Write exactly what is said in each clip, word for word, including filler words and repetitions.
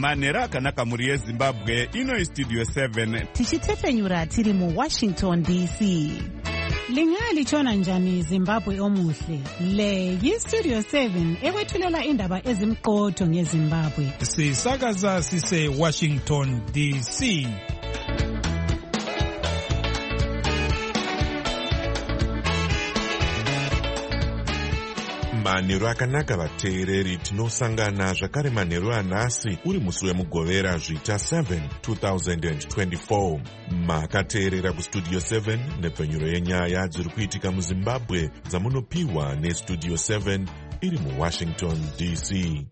manhero akanaka mhuri yezimbabwe. Ino Studio seven tichitefenyura tiri mu Washington D C. Lingalitshona njani Zimbabwe omuhle? Le yi-Studio seven ekwethulela indaba ezimqotho ngeZimbabwe. Sisakaza sise Washington D C. Manhero akanaka vateereri, tinosangana zvakare manhero anhasi uri musi wemugovera zvita seven twenty twenty-four. Makateerera kustudio seven nepfenyuro yenyaya dziri kuitika muZimbabwe dzamunopiwa nestudio seven iri muWashington D C.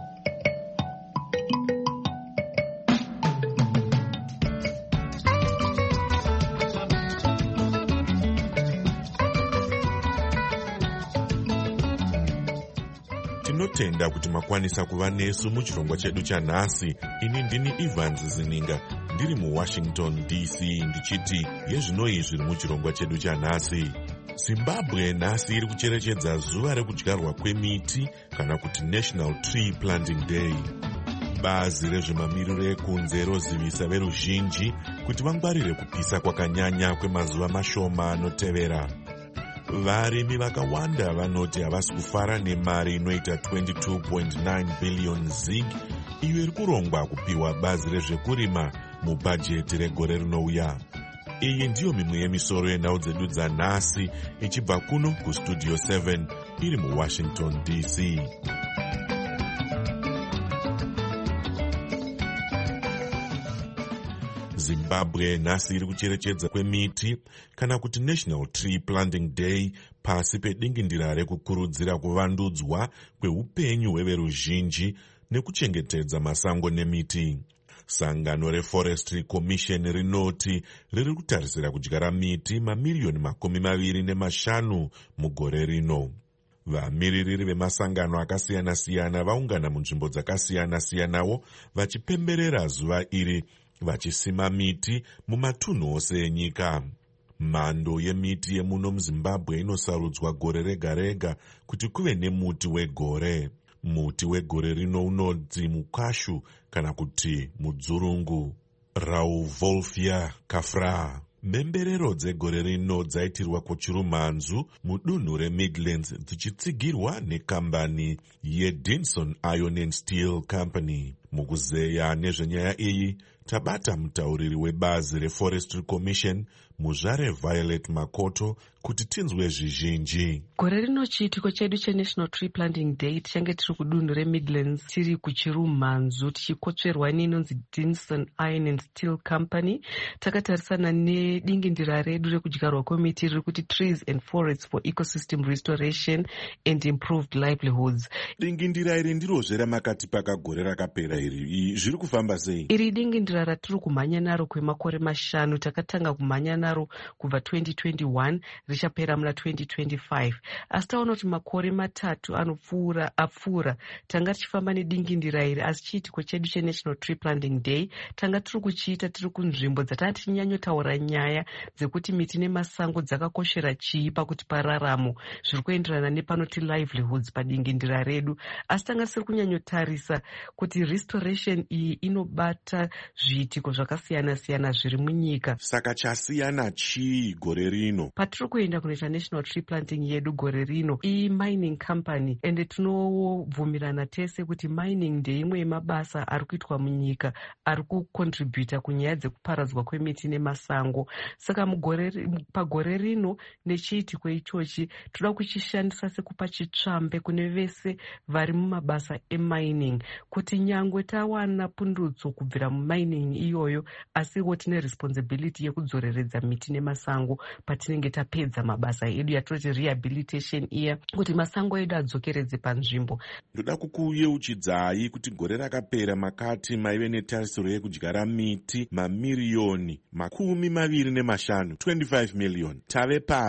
Tinotenda kuti makwanisa kuva nesu muchirongwa chedu chanhasi. Ini ndini Evans Zininga ndiri muWashington D C ndichiti yezvinoi zviri muchirongwa chedu chanhasi. Zimbabwe nhasi iri kucherechedza zuva rekudyarwa kwemiti kana kuti National Tree Planting Day. Bazi rezvemamiriro ekunze rozivisa veruzhinji kuti vangwarire kupisa kwakanyanya kwemazuva mashoma anotevera. Varimi vakawanda vanoti havasi kufara nemari inoita twenty-two point nine billion zig iyo iri kurongwa kupiwa bazi rezvekurima mubhajeti regore rinouya. Iyi ndiyo mimwe yemisoro yenhau dzedu dzanhasi ichibva kuno kustudio seven iri muWashington D C. Zimbabwe nhasi iri kucherechedza kwemiti kana kuti National Tree Planting Day pasi pedingindira rekukurudzira kuvandudzwa kweupenyu hweveruzhinji nekuchengetedza masango nemiti. Sangano reForestry Commission rinoti riri kutarisira kudyara miti mamiriyoni makumi maviri nemashanu mugore rino. Vamiririri vemasangano akasiyana-siyana vaungana munzvimbo dzakasiyana-siyanawo vachipemberera zuva iri vachisima miti mumatunhu ose enyika. Mhando yemiti yemuno muZimbabwe inosarudzwa gore rega rega kuti kuve nemuti wegore. Muti wegore rino unodzi mukashu kana kuti mudzurungu, Rauvolfia cafra. Mhemberero dzegore rino dzaitirwa kuchirumanzu mudunhu reMidlands dzichitsigirwa nekambani yeDinson Iron and Steel Company. Mukuzeya nezvenyaya iyi tabata mutauriri webazi reForestry Commission muzvare Violet Makoto kuti tinzwe zvizhinji. Gore rino chiitiko chedu cheNational Tree Planting Day tichange tiri kudunhu reMidlands tiri kuchirumanzu tichikotsverwa ninonzi Dinson Iron and Steel Company. Takatarisana nedingindira redu rekudyarwa kwemiti riri kuti Trees and Forests for Ecosystem Restoration and Improved Livelihoods. Dingindira iri ndirozve ramakati pakagore rakapera iri zviri kufamba sei? Iri dingindira ratiri kumhanya naro kwemakore mashanu. Takatanga kumhanya naro kubva twenty twenty-one richapera muna twenty twenty-five. Asi taona kuti makore matatu anopfuura apfuura tanga tichifamba nedingindira iri, asi chiitiko chedu cheNational Tree Planting Day tanga tiri kuchiita tiri kunzvimbo dzatanga tichinyanyotaura nyaya dzekuti miti nemasango dzakakoshera chii pakuti pararamo zviri kuenderana nepanoti livelihoods padingindira redu. Asi tanga tisiri kunyanyotarisa kuti restoration iyi inobata zviitiko zvakasiyana-siyana zviri munyika. Saka chasiyana chii gore rino? Patiri kuenda kunoita National Tree Planting yedu gore rino i-mining company, ende tinobvumirana tese kuti mining ndeimwe yemabasa ari kuitwa munyika ari kucontributa kunyaya dzekuparadzwa kwemiti nemasango. Saka mugore pagore rino nechiitiko ichochi toda kuchishandisa sekupa chitsvambe kune vese vari mumabasa emining kuti nyangwe tawana pundutso kubvira mumining iyoyo asiwo tine responsibility yekudzoreredza miti nemasango patinenge tapedza mabasa edu yatoti rehabilitation iya kuti masango edu adzokeredze panzvimbo. Ndoda kukuyeuchidzai kuti gore rakapera makati maive netarisiro yekudyara miti mamiriyoni makumi maviri nemashanu twenty-five million. Tave papi?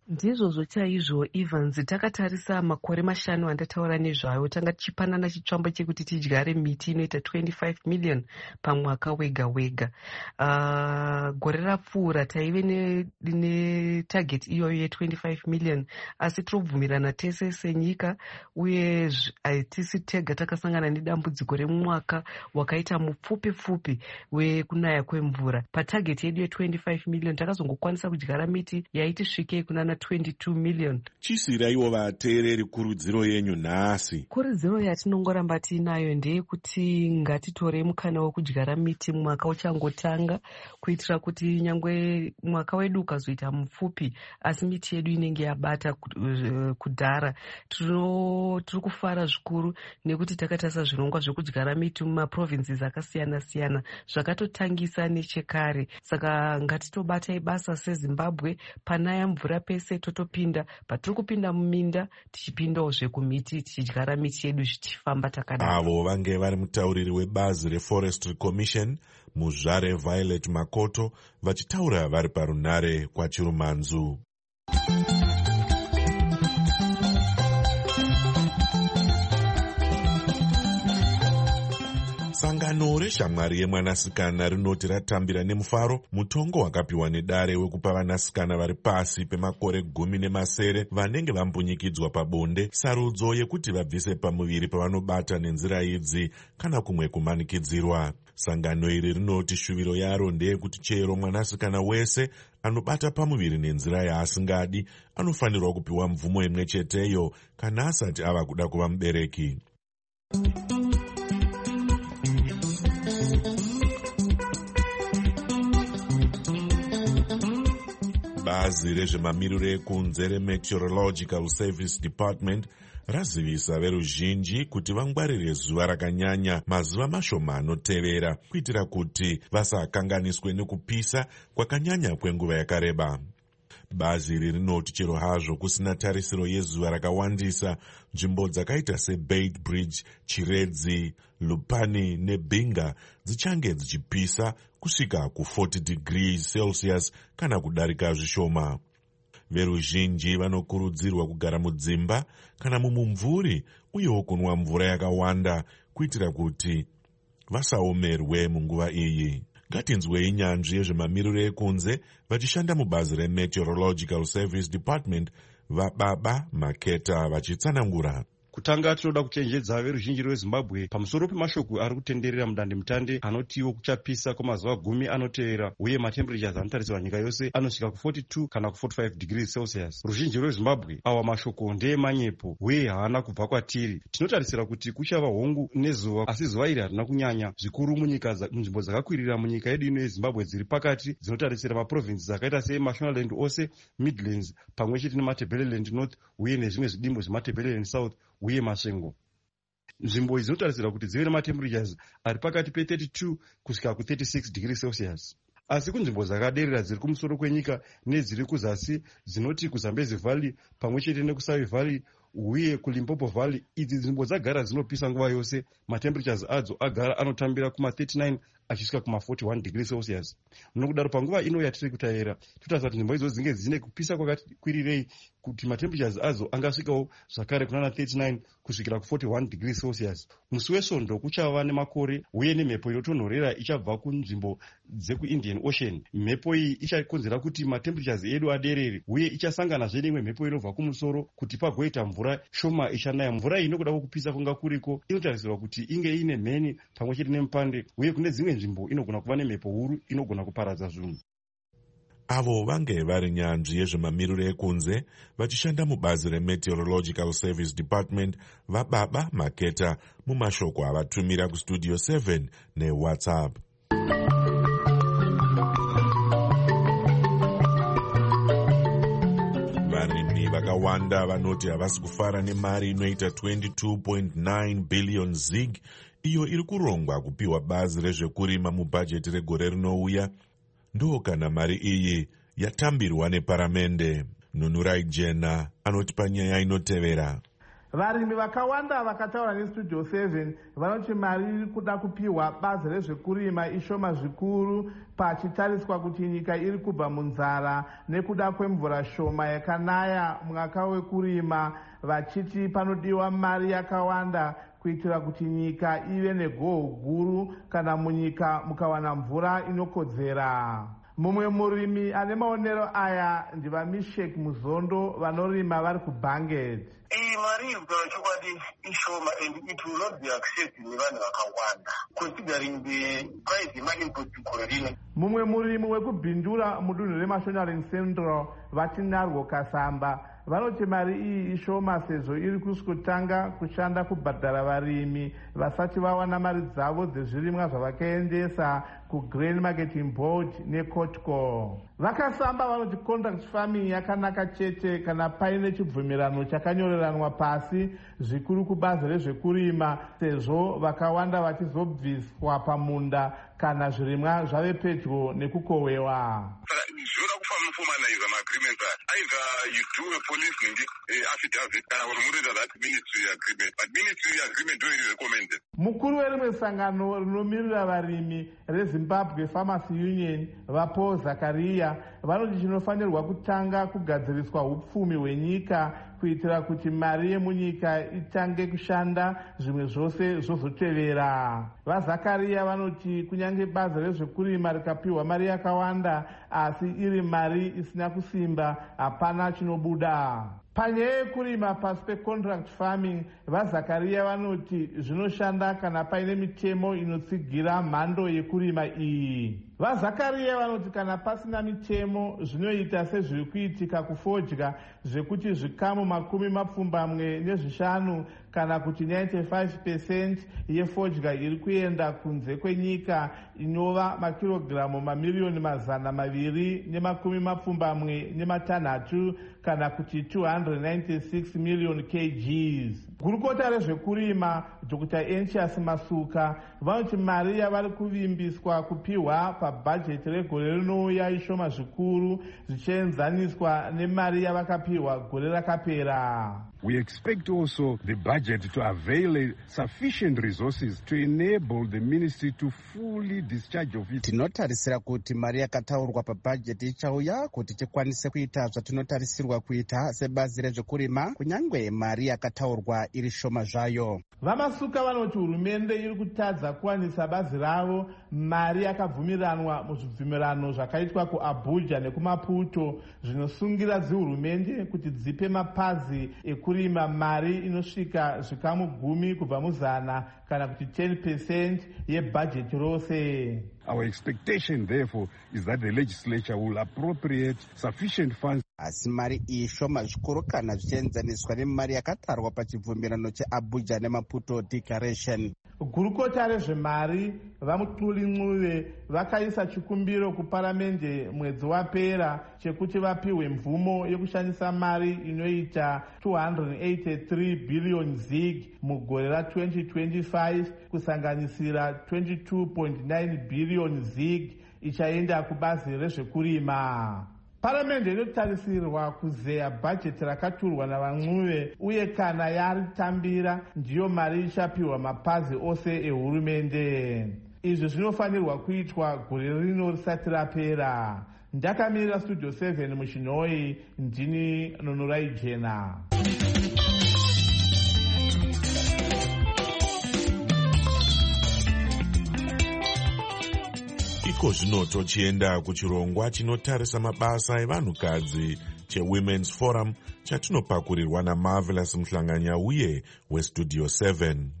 Ndizvozvo chaizvo Evans, takatarisa makore mashanu andataura nezvayo, tanga tichipanana chitsvambo chekuti tidyare miti inoita twenty-five million pamwaka wega wega. Uh, gore rapfuura taive netarget ne iyoyo ye twenty-five million, asi tobvumirana tese senyika, uye hatisi tega takasangana nedambudziko remwaka wakaita mupfupi pfupi wekunaya kwemvura. Patarget yedu ye twenty-five million takazongokwanisa kudyara miti yaiti svikei kunana twenty-two million. Chisiraiwo vateereri kurudziro yenyu nhasi. Kurudziro yatinongoramba tinayo ndeyekuti ngatitorei mukana wekudyara miti mwaka uchangotanga, kuitira kuti nyangwe mwaka wedu ukazoita mupfupi asi miti yedu inenge yabata kudhara. Tiri kufara zvikuru nekuti takatarisa zvirongwa zvekudyara miti mumaprovinces akasiyana siyana zvakatotangisa nechekare. Saka ngatitobatai basa seZimbabwe, panaya mvura pese totopinda, patiri kupinda muminda tichipindawo zvekumiti tichidyara miti yedu zvichifamba takadaro. Avo vange vari mutauriri webazi reForestry Commission muzvare Violet Makoto vachitaura vari parunare kwaChirumanzu. Sangano reshamwari yemwanasikana rinoti ratambira nemufaro mutongo wakapiwa nedare wekupa vanasikana vari pasi pemakore gumi nemasere vanenge vambunyikidzwa pabonde sarudzo yekuti vabvise pamuviri pavanobata nenzira idzi kana kumwe kumanikidzirwa. Sangano iri rinoti shuviro yaro ndeyekuti chero mwanasikana wese anobata pamuviri nenzira yaasingadi anofanirwa kupiwa mvumo imwe cheteyo kana asati ava kuda kuva mubereki. Bazi rezvemamiriro ekunze reMeteorological Service Department razivisa veruzhinji kuti vangwarire zuva rakanyanya mazuva mashoma anotevera kuitira kuti vasakanganiswe nekupisa kwakanyanya kwenguva yakareba. Bazi iri rinoti chero hazvo kusina tarisiro yezuva rakawandisa, nzvimbo dzakaita seBeit Bridge, Chiredzi, Lupani neBinga dzichange dzichipisa kusvika ku40 degrees Celsius kana kudarika zvishoma. Veruzhinji vanokurudzirwa kugara mudzimba kana mumumvuri uyewo kunwa mvura yakawanda kuitira kuti vasaomerwe munguva iyi. Ngatinzwei nyanzvi yezvemamiriro ekunze vachishanda mubazi reMeteorological Service Department vaBaba Maketa vachitsanangura. Kutanga tinoda kuchenjedza veruzhinji rweZimbabwe pamusoro pemashoko ari kutenderera mudandemutande anotiwo kuchapisa kwamazuva gumi anoteera uye matemperatures anotarisirwa nyika yose anosvika ku42 kana ku45 degrees Celsius. Ruzhinji rweZimbabwe awa mashoko ndeemanyepo uye haana kubva kwatiri. Tinotarisira kuti kuchava hongu nezuva, asi zuva iri harina kunyanya zvikuru munyika munzvimbo dzakakwirira munyika yedu ino yeZimbabwe dziri pakati dzinotarisira maprovinces akaita seMashonaland ose, Midlands pamwe chete neMatabeleland North uye nezvimwe zvidimbu zveMatabeleland South uye Masvingo. Nzvimbo idzi dzinotarisira kuti dzive nematemperatures ari pakati pe32 kusvika ku36 degrees Celsius. Asi kunzvimbo dzakaderera dziri kumusoro kwenyika nedziri kuzasi dzinoti kuZambezi Valley pamwe chete nekuSavi Valley uye kuLimpopo Valley, idzi nzvimbo dzagara dzinopisa nguva yose. Matemperatures adzo agara anotambira kuma39 achisvika kuma41 degrees Celsius. Nokudaro panguva ino yatiri kutaira totarisira kuti nzvimbo idzodzo dzinge dzine kupisa kwakakwirirei kuti matemperatures adzo angasvikawo zvakare kunana thirty-nine kusvikira ku41 degrees Celsius. Musi wesvondo kuchava nemakore uye nemhepo inotonhorera ichabva kunzvimbo dzekuIndian Ocean. Mhepo iyi ichakonzera kuti matemperatures edu aderere uye ichasanganazve neimwe mhepo inobva kumusoro kuti pagoita mvura shoma ichanaya. Mvura iyi nokuda kwokupisa kwanga kuriko inotarisirwa kuti inge ine mheni pamwe chete nemupande uye kune dzimwe nzvimbo inogona kuva nemhepo huru inogona kuparadza zvinhu. Avo vange vari nyanzvi yezvemamiriro ekunze vachishanda mubazi reMeteorological Service Department vaBaba Maketa mumashoko avatumira kustudio seven neWhatsApp. Varimi vakawanda vanoti havasi kufara nemari inoita twenty-two point nine billion zig iyo iri kurongwa kupiwa bazi rezvekurima mubhajeti regore rinouya. Ndo kana mari iyi yatambirwa neparamende. Nunurai Jena anoti panyaya inotevera. Varimi vakawanda vakataura nestudio seven vanoti mari iri kuda kupiwa bazi rezvekurima ishoma zvikuru pachitariswa kuti nyika iri kubva munzara nekuda kwemvura shoma yakanaya mwaka wekurima, vachiti panodiwa mari yakawanda kuitira kuti nyika ive negoho guru kana munyika mukawana mvura inokodzera. Mumwe murimi ane maonero aya ndivaMishek Muzondo vanorima vari kuBanget. Iyi mari iri kutaura chokwadi ishoma and it will not be accepted nevanhu vakawanda considering the price yemainput gore rino. Mumwe murimi wekubhindura mudunhu reMashonaland Central vatinarwo Kasamba vanoti mari iyi ishoma sezvo iri kusukutanga kushanda kubhadhara varimi vasati vawana mari dzavo dzezvirimwa zvavakaendesa kuGrain Marketing Board neCotco. Vakasamba vanoti contract farming yakanaka chete kana paine chibvumirano chakanyoreranwa pasi zvikuru kubazi rezvekurima sezvo vakawanda vachizobviswa pamunda kana zvirimwa zvave pedyo nekukohwewa. Zvoda kufamba formalize agreements either you do a police ningi affidavit kana unomuita that ministry agreement but ministry agreement do it recommended. Mukuru werimwe sangano rinomirira varimi reZimbabwe Farmers Union vaPaul Zakaria vanoti chinofanirwa kutanga kugadziriswa upfumi hwenyika kuitira kuti mari yemunyika itange kushanda zvimwe zvose zvozotevera. VaZakaria vanoti kunyange bazi rezvekurima rikapiwa mari yakawanda asi iri mari isina kusimba hapana chinobuda. Panyaya yekurima pasi pecontract farming vaZakaria vanoti zvinoshanda kana paine mitemo inotsigira mhando yekurima iyi. VaZakaria vanoti kana pasina mitemo zvinoita sezviri kuitika kufodya zvekuti zvikamu makumi mapfumbamwe nezvishanu kana kuti ninety-five percent yefodya iri kuenda kunze kwenyika inova makirogiramu mamiliyoni mazana maviri nemakumi mapfumbamwe nematanhatu kana kuti two hundred ninety-six million kgs. Gurukota rezvekurima Doctor Encius Masuka vanoti mari yavari kuvimbiswa kupiwa pabhajeti regore rinouya ishoma zvikuru zvichienzaniswa nemari yavakapiwa gore rakapera. We expect also the budget to avail sufficient resources to enable the ministry to fully discharge of it. Tinotarisira kuti mari yakataurwa pabhajeti ichauya kuti tikwanise kuita zvatinotarisirwa kuita sebazi rezvekurima kunyangwe mari yakataurwa iri shoma zvayo. VaMasuka vanoti hurumende iri kutadza kuwanisa bazi ravo mari yakabvumiranwa muzvibvumirano zvakaitwa kuAbuja nekuMaputo zvinosungira dzihurumende kuti dzipe mapazi ekurima mari inosvika zvikamu gumi kubva muzana kana kuti ten percent yebhajeti rose. Our expectation therefore is that the legislature will appropriate sufficient funds. Asi mari iyi shoma zvikuru kana zvichienzaniswa nemari yakatarwa pachibvumirano cheAbuja neMaputo Declaration. Gurukota rezvemari vaMutuli Ncube vakaisa chikumbiro kuparamende mwedzi wapera chekuti vapiwe mvumo yekushandisa mari inoita two hundred eighty-three billion zig mugore ra-twenty twenty-five kusanganisira twenty-two point nine billion zig ichaenda kubazi rezvekurima. Paramende inotarisirwa kuzeya bhajeti rakaturwa navaNcube uye kana yaritambira ndiyo mari ichapiwa mapazi ose ehurumende. Izvi zvinofanirwa kuitwa gore rino risati rapera. Ndakamirira Studio seven muChinoi, ndini Nonorai Jena. Iko zvino tochienda kuchirongwa chinotarisa mabasa evanhukadzi cheWomen's Forum chatinopakurirwa naMarvelous Mhlanganya uye weStudio seven.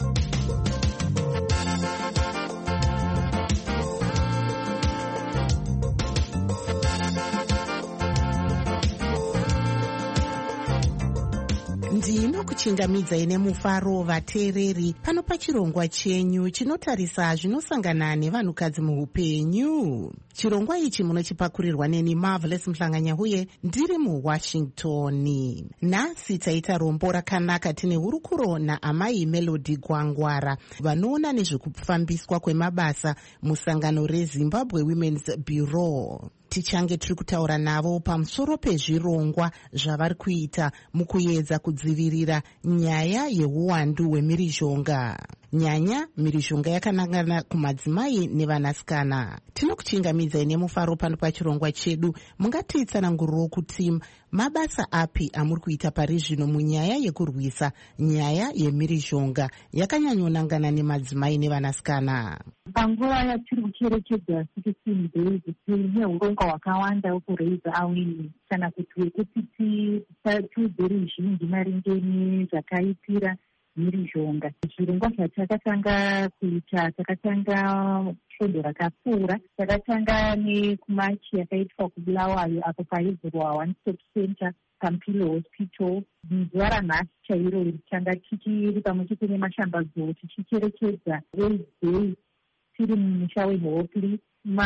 ndinokuchindamidzai nemufaro vateereri pano pachirongwa chenyu chinotarisa zvinosangana nevanhukadzi muupenyu. Chirongwa ichi munochipakurirwa neni Marvelous Mhlanganya uye ndiri muWashington. Nhasi taita rombo rakanaka tine hurukuro naamai Melody Gwangwara vanoona nezvekufambiswa kwemabasa musangano reZimbabwe Women's Bureau. tichange tiri kutaura navo pamusoro pezvirongwa zvavari kuita mukuedza kudzivirira nyaya yeuwandu hwemhirizhonga. Nyanya mhirizhonga yakanangana kumadzimai nevanasikana. Tinokuchingamidzai nemufaro pano pachirongwa chedu. Mungatitsanangurirawo kuti mabasa api amuri kuita pari zvino munyaya yekurwisa nyaya yemhirizhonga yakanyanyonangana nemadzimai nevanasikana. Panguva yatiri kucherechedza sixteen days tine urongwa hwakawanda wekureisa awareness kana kuti wekuti tiudze ruzhinji maringe nezvakaitira mhirizhonga. Zvirongwa zvatakatanga kuita, takatanga svondo rakapfuura, takatanga nekumachi yakaitwa kuBulawayo apo paivhurwa one stop center Pampilo Hospital. Zuva ranhasi chairo tanga tichiri pamwe chete nemashambadzo tichicherechedza AIDS Day tiri mumusha weHopli.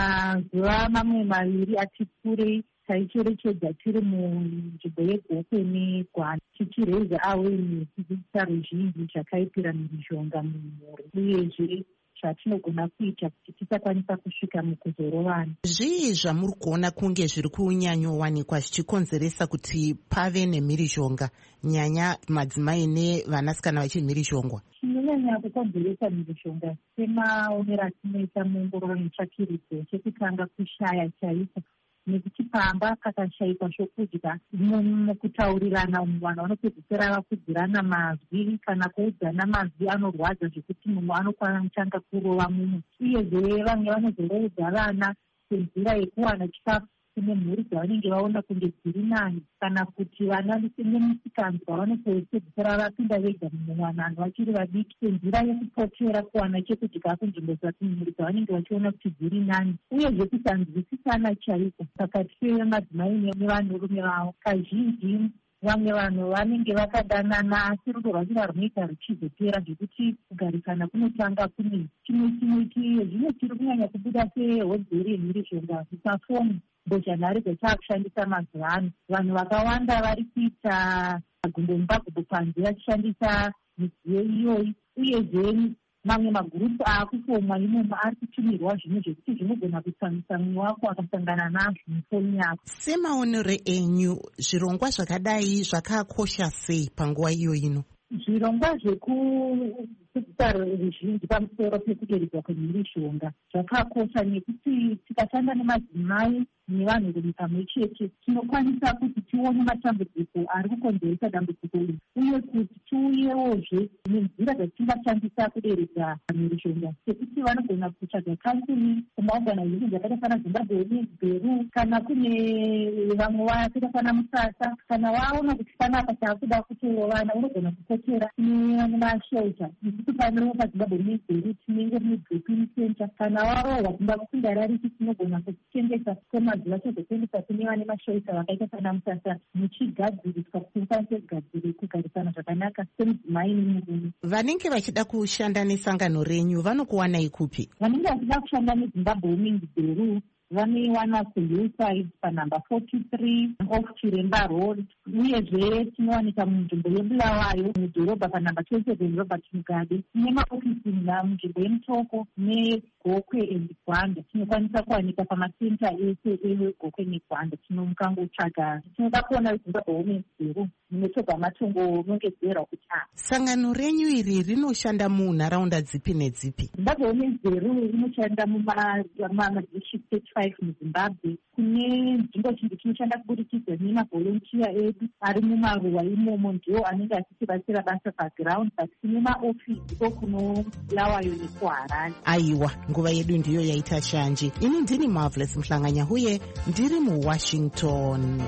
Mazuva mamwe maviri ati kure taicherechedza tiri munzvimbo yeGokwe neGwanda tichireisa awareness kudzidzisa ruzhinji zvakaipira mhirizhonga mumhuri uyezve zvatinogona kuita kuti tisakwanisa kusvika mukuzorovana. Zvii zvamuri kuona kunge zviri kunyanyowanikwa zvichikonzeresa kuti pave nemhirizhonga, nyanya madzimai nevanasikana vachimhirizhongwa? Chinonyanya kukonzeresa mhirizhonga semaonero atinoita muongororo netsvakirudzo, chekutanga kushaya chaiko, nekuti pamba kakashayikwa zvokudya mukutaurirana umwe vanhu vanopedzisira vakudzirana mazwi kana kuudzana mazwi anorwadza zvekuti mumwe anokwanisa kurova mumwe. Uyezve vamwe vanozorodza vana senzira yekuwana chikafu kune mhuri dzavanenge vaona kunge dziri nani, kana kuti vana nemusikanzwa vanopedzisira vapinda vega mumwanano vachiri vadiki senzira yekupotera kuwana chekudya kunzvimbo dzamhuri dzavanenge vachiona kuti dziri nani. Uyezve kusanzwisisana chaiko pakati pemadzimai nevanhurume vavo. Kazhinji vamwe vanhu vanenge vakadanana asi rudo rwachira runoita ruchizopera zvekuti kugarisana kunotanga kune chimwe chimwe. Zvino tiri kunyanya kubuda sehodzeri yemhirizhonga zvisafoni mbozhanhare dzataakushandisa mazuva ano. Vanhu vakawanda vari kuita magumbomubagumbo panze vachishandisa midziyo iyoyi, uyezve mamwe magurupu aakufomwa imomo ari kutumirwa zvinhu zvekuti zvinogona kutsamisa mumwe wako akasangana nazvo mufoni yako. Semaonero enyu, zvirongwa zvakadai zvakakosha sei panguva iyo ino? Zvirongwa zvekudzidzisa ruzhinji pamusoro pekuderedzwa kwemhirizhonga zvakakosha nekuti tikashanda nemadzimai nevanhurume pamwe chete tinokwanisa kuti tione matambudziko ari kukonzeresa dambudziko iri, uye kuti tiuyewozve nenzira dzatingashandisa kuderedza mhirizhonga, sekuti vanogona kutsvaga counseling kumaorganization dzakaita sana Zimbabwe Women's Bureau, kana kune vamwe vakaita sana Musasa, kana waona kuti panapa taakuda kutorovana unogona kukotera nemashelter. Isusu pano paZimbabwe Women's Bureau tinenge mudroping center, kana warohwa kumba kusinda rariki tinogona kuchengeta kwemazuva chozotengesa kune vane mashelter vakaita sana Musasa muchigadziriswa kuti mukwanise kugadzire kugarisana zvakanaka semudzimai nemurume. Vanenge vachida kushanda nesangano renyu vanokuwanai kupi? Vanenge vachida kushanda neZimbabwe Women's Bureau vanoiwana kuhillside panhamba forty-three off Chiremba Road, uyezve tinowanika munzvimbo yeBulawayo mudhorobha panhamba twenty-seven Robert Mugabe. Tine maofisi munzvimbo yeMutoko neGokwe neGwanda. Tinokwanisa kuwanika pamasenta ese eGokwe neGwanda. Tinomukangotsvaga tinoda kuona Zimbabwe Women's Bureau munotobva matongo nongedzerwa kuti a sangano renyu iri rinoshanda munharaunda dzipi nedzipi? Zimbabwe Women's Bureau inoshanda mumadistrict thirty-five muZimbabwe. Kune nzvimbo zhinji tinoshanda kuburikidza nemavolontiya edu ari mumaruwa imomo, ndiwo anenge achitibatsira basa paground, but tine maofisi ko kuno Bulawayo nekuHarare. Aiwa, nguva yedu ndiyo yaita shanji. Ini ndini Marvelous Mhlanganya huye ndiri muWashington.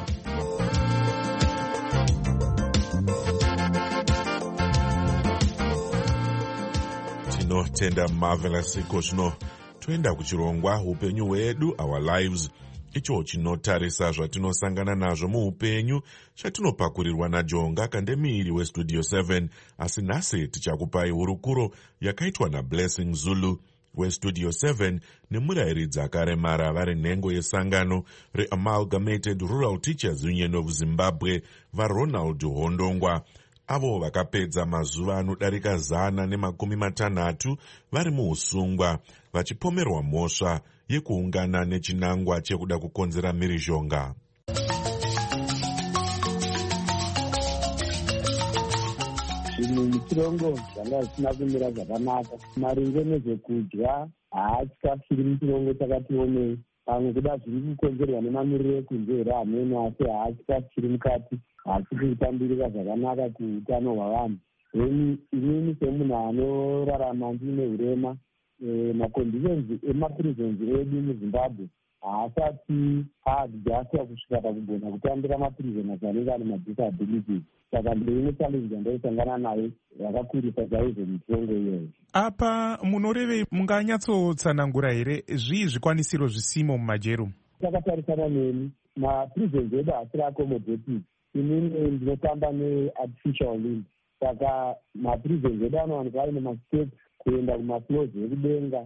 Tinotenda Marvelous. Iko zvino toenda kuchirongwa upenyu hwedu, our lives, icho chinotarisa zvatinosangana nazvo muupenyu zvatinopakurirwa naJonga Kandemiiri weStudio seven. Asi nhasi tichakupai hurukuro yakaitwa naBlessing Zulu weStudio seven nemurayiridzi akaremara vari nhengo yesangano reAmalgamated Rural Teachers Union of Zimbabwe vaRonald Hondongwa, avo vakapedza mazuva anodarika zana nemakumi matanhatu vari muusungwa vachipomerwa mhosva yekuungana nechinangwa chekuda kukonzera mhirizhonga. Zvinhu muchirongo zvanga zvisina kumira zvakanaka. Maringe nezvekudya haachikafu chiri muchirongo chakati onei. Pamwe kuda zviri kukonzerwa nemamiriro ekunze here hamene, asi haachikafu chiri mukati hachisi kutambirika zvakanaka kuutano hwavanhu. Then inini semunhu anorarama ndine urema, maconditions emaprisons edu muZimbabwe haasati aadjustwa kusvika pakugona kutambira maprisoners anenge ane madisabilities. Saka ndeimwe challenge yandaisangana nayo yakakurisa chaizvo mitongo iyoyo. Apa munorevei, munganyatsotsanangura here zvii zvikwanisiro zvisimo mumajero? Takatarisana neni, maprisons edu haasiri accommodated. Inini ndinotamba neartificial limb. Saka maprisons edu anowanikwa aine masteps kuenda kumafloors ekudenga.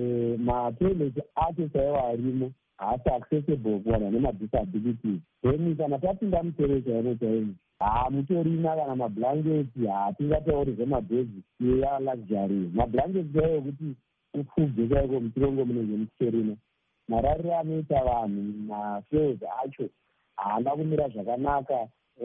Matoilet acho chaiwo arimo haasi accessible kuvanhu vane madisabilities. Then kana tapinda musere chaino chaino, hamutorina kana mablanketi, hatingatauri zvemabhedzi iya luxury. Mablanketi chaiwo ekuti upfubve chaiko muchirongo munenge muchitorina. Marariro anoita vanhu mafloors acho haana kumira zvakanaka.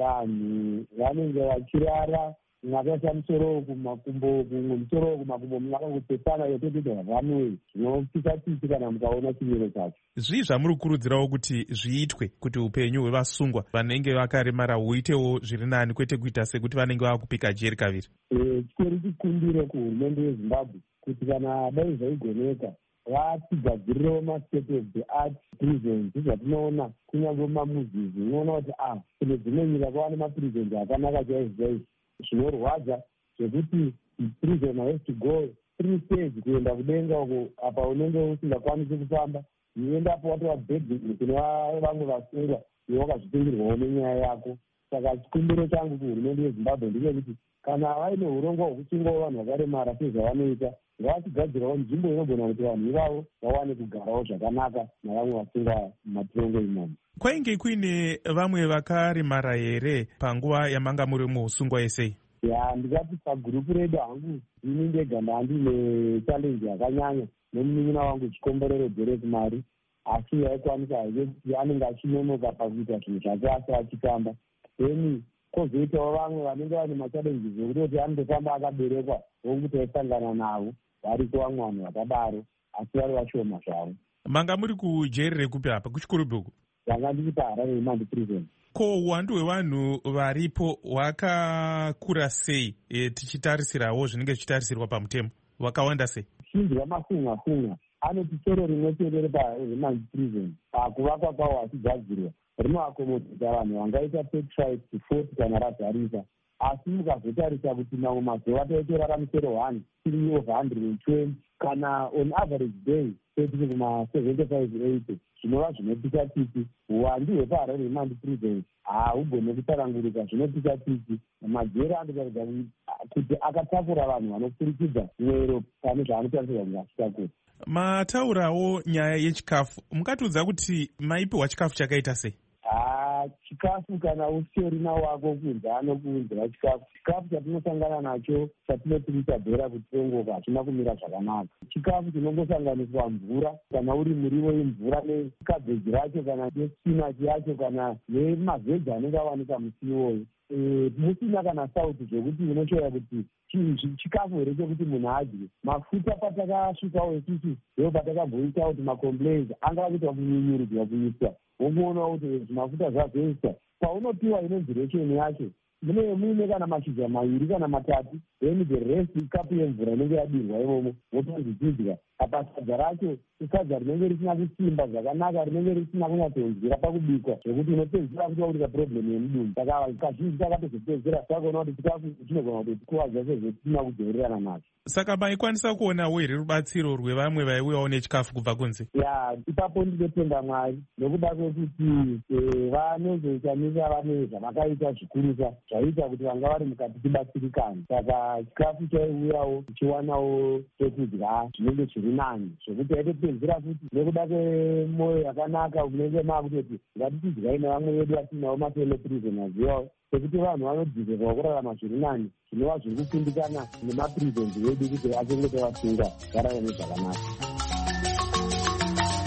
Vanhu vanenge vachirara mwakaita musoro kumakumbo, kumwe musoro kumakumbo mwakangopesana yototoita runway. Zvinopisa-pisi kana mukaona chimiro chacho. Zvii zvamuri kukurudzirawo kuti zviitwe kuti upenyu hwevasungwa vanenge vakaremara huitewo zviri nani, kwete kuita sekuti vanenge vakupika jeri kaviri? Chitori chikumbiro kuhurumende yeZimbabwe kuti kana dai zvaigoneka vatigadzirirewo mastate of the art prisons. Zvatinoona kunyange mumamuzisi unoona kuti ah kune dzimwe nyika kwava nemaprisons akanaka chaizvo chaizvo. Zvinorwadza zvekuti prison has to go three stage kuenda kudenga uko, apa unenge usingakwanisi kufamba, uendapo watova bhedhi kune vamwe vasungwa, iwe wakazvipingirwawo nenyaya yako. Saka chikumbiro changu kuhurumende yeZimbabwe ndechekuti kana vaine urongwa hwekusungawo vanhu vakaremara sezvavanoita, ngavachigadzirawo nzvimbo inogona kuti vanhu ivavo vawane kugarawo zvakanaka navamwe vasungwa mumatirongo imomo. Kwainge kuine vamwe vakaremara here panguva yamanga muri muusungwa esei? Ya, ndikati pagurupu redu hangu ini ndega ndandine challenge yakanyanya nomunin'ina wangu chikomborero Derek Mari, asi yaikwanisa kuti anenge achinonoka pakuita zvinhu zvake asi achitamba. Then kwozoitawo vamwe vanenge vane machallenges ekuti kuti anondofamba akaberekwa vokuti aisangana navo, variko vamwe vanhu vakadaro, asi vari vashoma zvavo. Manga muri kujeri rekupi apa, kuchikurubhuku? Ndanga ndiri paHarare Remand Prison. Ko uwandu hwevanhu varipo hwakakura sei, e, tichitarisirawo zvinenge zvichitarisirwa pamutemo, wakawanda sei? Zhinji vamafunga funga anoti soro rimwe chete riri paRemand Prison pakuvakwa kwawo achigadzirwa rinoakomodheta vanhu vangaita thirty-five to forty kana radzarisa. Asi mukazotarisa kuti mamwe mazuva taitorara musoro one tiri over one hundred and twenty kana on average day tiri kuma seventy-five eighty, zvinova zvinopisa titi. Uwandu hwepaHarare Remand Prison hahugone kutsanangurika, zvinopisa titi. Majeri anotaridza kuti akatakura vanhu vanopfurikidza mwero pane zvaanotarisirwa kuti achitakura. Mataurawo nyaya yechikafu, mungatiudza kuti maipiwa chikafu chakaita sei? Ah, chikafu kana usitorina wako kunze anokuunzira chikafu. Chikafu chatinosangana nacho chatinotirisa bhera kutongoka hachina kumira zvakanaka. Chikafu chinongosanganiswa mvura, kana uri muriwo wemvura nekabheji racho kana nespinachi yacho kana nemavheji anenge awanika musi iwoyo. Musina kana sauti zvekuti unoshaya kuti chikafu here chekuti munhu adye. Mafuta patakasvikawo isusu ndo patakabhoita kuti macomplaints anga kuita kunyunyurudzwa kuiswa, wongoona kuti zvimafuta zvazoiswa paunopiwa inonzi ration yacho mune muine kana mashizha maviri kana matatu, then the rest ikapu yemvura inenge yadirwa imomo wotonzi dzidya. Apa sadza racho isadza rinenge risina kusimba zvakanaka, rinenge risina kunyatsonzira pakubikwa zvekuti unopedzera kuti wakuita problem yemudumbu. Saka kazhinji takatozopedzera takaona kuti chikafu chinogona kutotikuwadza sezvetisina kujairana nacho. Saka maikwanisa kuonawo here rubatsiro rwevamwe vaiuyawo nechikafu kubva kunze? Ya, ipapo ndinotenda Mwari nekuda kwekuti vanozochamisa vane zvavakaita zvikurusa zvaita kuti vanga vari mukati tibatsirikani. Saka chikafu chaiuyawo tichiwanawo chekudya zvinenge zviri nani, zvekuti aitopedzera kuti nekuda kwemwoyo yakanaka munenge maakutoti ngatitidyai nevamwe vedu vatinawo mafellow prisoners iwawo, sekuti vanhu vanodzidzirwa kurarama zviri nani zvinova zviri kukundikana nemaprisons vedu kuti vachengete vasunga vararame zvakanaka.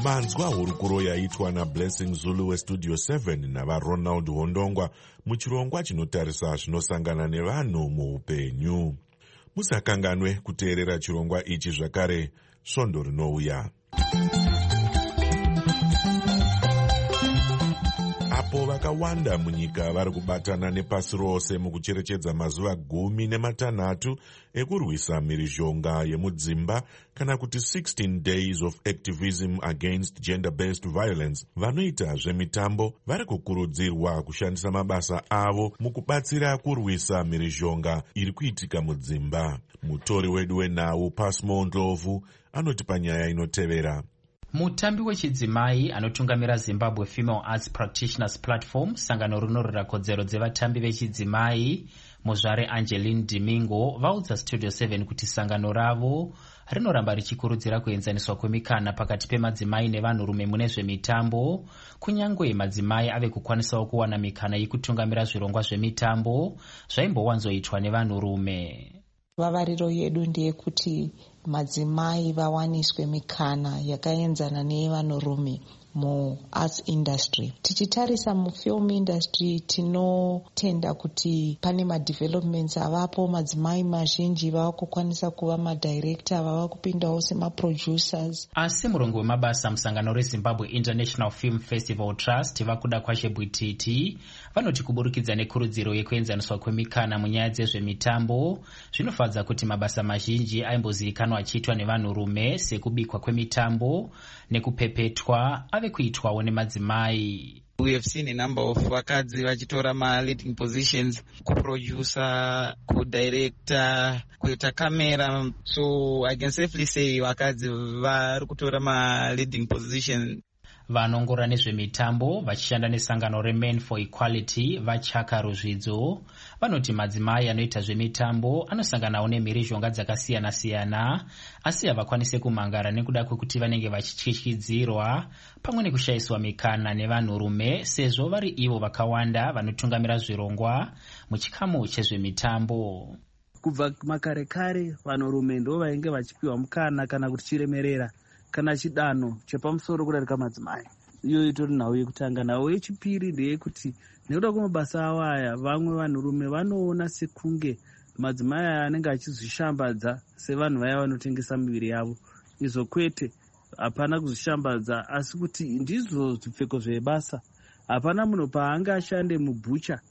manzwa hurukuro yaitwa naBlessing Zulu westudio seven navaRonald Hondongwa muchirongwa chinotarisa zvinosangana nevanhu muupenyu. Musakanganwe kuteerera chirongwa ichi zvakare svondo rinouya. Apo vakawanda munyika vari kubatana nepasi rose mukucherechedza mazuva gumi nematanhatu ekurwisa mhirizhonga yemudzimba kana kuti sixteen days of activism against gender-based violence, vanoita zvemitambo vari kukurudzirwa kushandisa mabasa avo mukubatsira kurwisa mhirizhonga iri kuitika mudzimba. Mutori wedu wenhau Pasmo Ndlovu anoti panyaya inotevera. Mutambi wechidzimai anotungamira Zimbabwe Female Arts Practitioners Platform, sangano rinorwira kodzero dzevatambi vechidzimai, muzvare Angeline Dimingo vaudza Studio seven kuti sangano ravo rinoramba richikurudzira kuenzaniswa kwemikana pakati pemadzimai nevanhurume mune zvemitambo, kunyangwe madzimai ave kukwanisawo kuwana mikana yekutungamira zvirongwa zvemitambo zvaimbowanzoitwa nevanhurume. Vavariro yedu ndeyekuti madzimai vawaniswe mikana yakaenzana nevanhurume muarts industry. Tichitarisa mufilm industry tinotenda kuti pane madevelopments avapo, madzimai mazhinji vava kukwanisa kuva madirector, vava kupindawo semaproducers. Asi murongo wemabasa musangano reZimbabwe International Film Festival Trust vakuda kwashe bwititi vanoti kuburikidza nekurudziro yekuenzaniswa kwemikana munyaya dzezvemitambo zvinofadza kuti mabasa mazhinji aimbozivikanwa achiitwa nevanhurume sekubikwa kwemitambo nekupepetwa ave kuitwawo nemadzimai. We have seen a number of vakadzi vachitora ma leading positions, kuproducer, kudirector, kuita camera. So I can safely say vakadzi vari kutora ma leading position. Vanongora nezvemitambo vachishanda nesangano reMen for Equality vachaka ruzvidzo vanoti madzimai anoita zvemitambo anosanganawo nemhirizhonga dzakasiyana-siyana asi havakwanise kumangara nekuda kwekuti vanenge vachityityidzirwa pamwe nekushayiswa mikana nevanhurume sezvo vari ivo vakawanda vanotungamira zvirongwa muchikamu chezvemitambo. Kubva makare kare vanhurume ndo vainge vachipiwa mukana kana kuti chiremerera kana chidanho chepamusoro kudarika madzimai. Iyo itori nhau yekutanga. Nhau yechipiri ndeyekuti nekuda kwemabasa avo aya vamwe vanhurume vanoona sekunge madzimai aya anenge achizvishambadza sevanhu vaya vanotengesa miviri yavo. Izvo kwete, hapana kuzvishambadza asi kuti ndizvo zvipfeko zvebasa. Hapana munhu paanga ashande mubhucha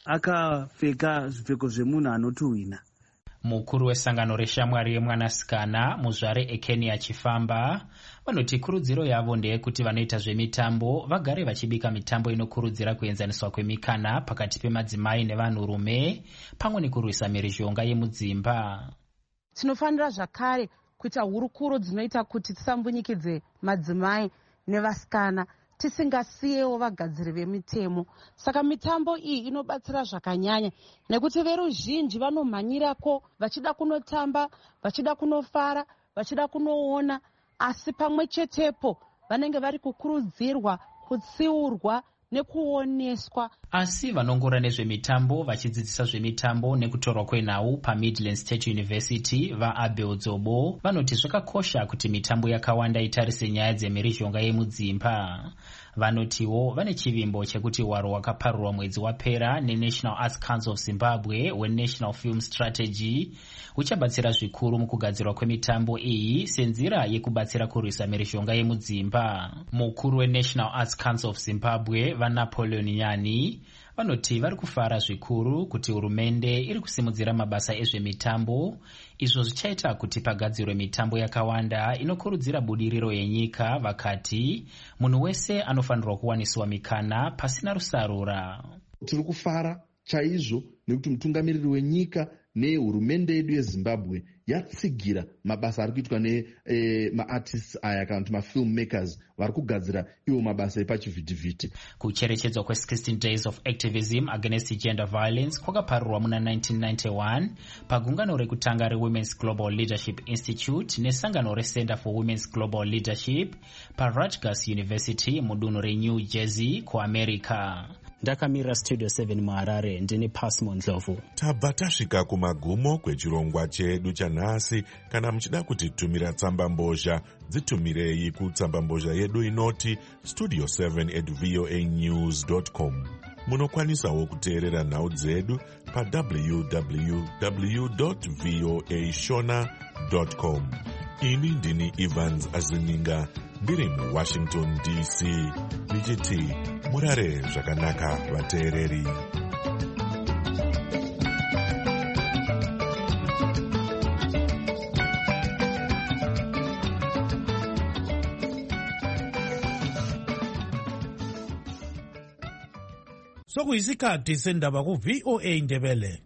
akapfeka zvipfeko zvemunhu anotuhwina. Mukuru wesangano reshamwari yemwanasikana muzvare Ekeni achifamba vanoti kurudziro yavo ndeyekuti vanoita zvemitambo vagare vachibika mitambo inokurudzira kuenzaniswa kwemikana pakati pemadzimai nevanhurume pamwe nekurwisa mhirizhonga yemudzimba. Tinofanira zvakare kuita hurukuro dzinoita kuti tisambunyikedze madzimai nevasikana tisingasiyewo vagadziri vemitemo. Saka mitambo iyi inobatsira zvakanyanya nekuti veruzhinji vanomhanyirako vachida kunotamba, vachida kunofara, vachida kunoona, asi pamwe chetepo vanenge vari kukurudzirwa kutsiurwa nekuoneswa. Asi vanongora nezvemitambo vachidzidzisa zvemitambo nekutorwa kwenhau paMidland State University vaAbel Dzobo vanoti zvakakosha kuti mitambo yakawanda itarise nyaya dzemhirizhonga yemudzimba. Vanotiwo vane chivimbo chekuti hwaro hwakaparurwa mwedzi wapera neNational Arts Council of Zimbabwe weNational Film Strategy uchabatsira zvikuru mukugadzirwa kwemitambo iyi senzira yekubatsira kurwisa mhirizhonga yemudzimba. Mukuru weNational Arts Council of Zimbabwe vaNapoleon Nyani vanoti vari kufara zvikuru kuti hurumende iri kusimudzira mabasa ezvemitambo, izvo zvichaita kuti pagadzirwe mitambo yakawanda inokurudzira budiriro yenyika, vakati munhu wese anofanirwa kuwaniswa mikana pasina rusarura. Tiri kufara chaizvo nekuti mutungamiriri wenyika nehurumende yedu yeZimbabwe yatsigira mabasa ari kuitwa nemaartists eh, aya kana kuti mafilmmakers vari kugadzira iwo mabasa epachivhitivhiti. Kucherechedzwa kwe-sixteen days of activism against gender violence kwakaparurwa muna nineteen ninety-one pagungano rekutanga reWomen's Global Leadership Institute nesangano reCenter for Women's Global Leadership paRutgers University mudunhu reNew Jersey kuAmerica. ndakamira studio seven muharare ndini Pasmo Ndlovu. Tabva tasvika kumagumo kwechirongwa chedu chanhasi. Kana muchida kutitumira tsamba mbozha, dzitumirei kutsamba mbozha yedu inoti studio seven at voa news dot com. Munokwanisawo kuteerera nhau dzedu pa w w w dot voa shona dot com. Ini ndini Evans Azininga ndiri muWashington D C ndichiti murare zvakanaka vateereri. Sokuyisikhathi sendaba ku V O A Ndebele.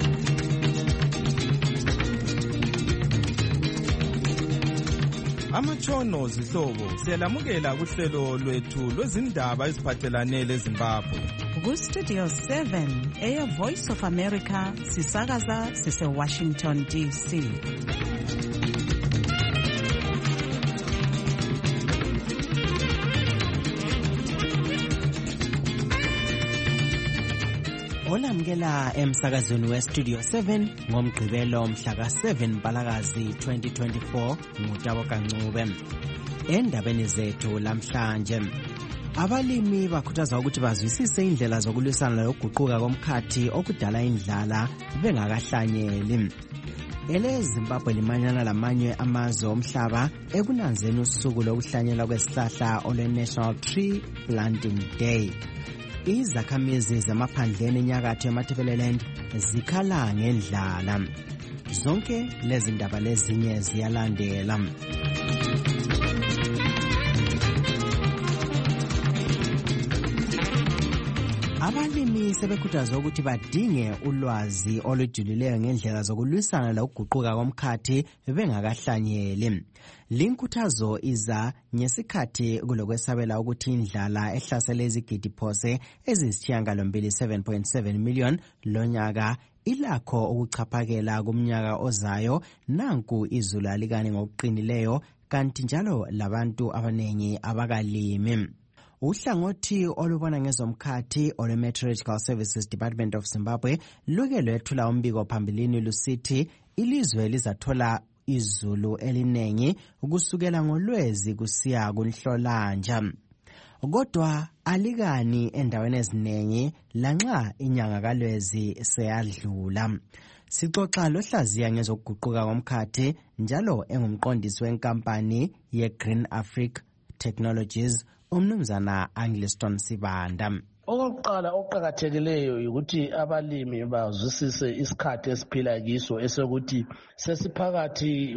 Amatshono zihlobo siyalamukela kuhlelo lwethu lwezindaba eziphathelane leZimbabwe. Ku Studio seven eya Voice of America sisakaza sise Washington D C. Olamukela emsakazweni we Studio seven ngomgqibelo mhla ka seven Mpalakazi twenty twenty-four ngutabo kancube. Endabeni zethu lamhlanje, abalimi bakhuthaza ukuthi bazwisise indlela zokulwisana lokuguquka komkhathi okudala indlala bengakahlanyeli. Ele Zimbabwe limanyana lamanye amazwe omhlaba ekunanzeni usuku lokuhlanyela kwesihlahla olwe National Tree Planting Day. Izakhamizi zamaphandleni enyakatho yeMatabeleland zikhala ngendlala. Zonke lezi ndaba lezinye ziyalandela. Abalimi sebekhuthazwa ukuthi badinge ulwazi olujulileyo ngendlela zokulwisana lokuguquka komkhathi bengakahlanyeli. Linkuthazo iza ngesikhathi kulokwesabela ukuthi indlala ehlasele izigidi phose ezisishiyagalombili seven point seven million lonyaka ilakho ukuchaphakela kumnyaka ozayo. Nanku izulu alikani ngokuqinileyo kanti njalo labantu abanengi abakalimi. Uhlangothi olubona ngezomkhathi ole Meteorological Services Department of Zimbabwe luke lwethula umbiko phambilini lusithi ilizwe lizathola izulu elinengi kusukela ngoLwezi kusiya kuNhlolanja. Kodwa alikani endaweni eziningi lanxa inyanga kaLwezi seyadlula. Sixoxa lohlaziya ngezokuguquka komkhathi njalo engumqondisi wenkampani ye-Green Africa Technologies umnumzana Angliston Sibanda. Okokuqala okuqhakathekileyo ukuthi abalimi bazwisise isikhathi esiphila kiso esokuthi sesiphakathi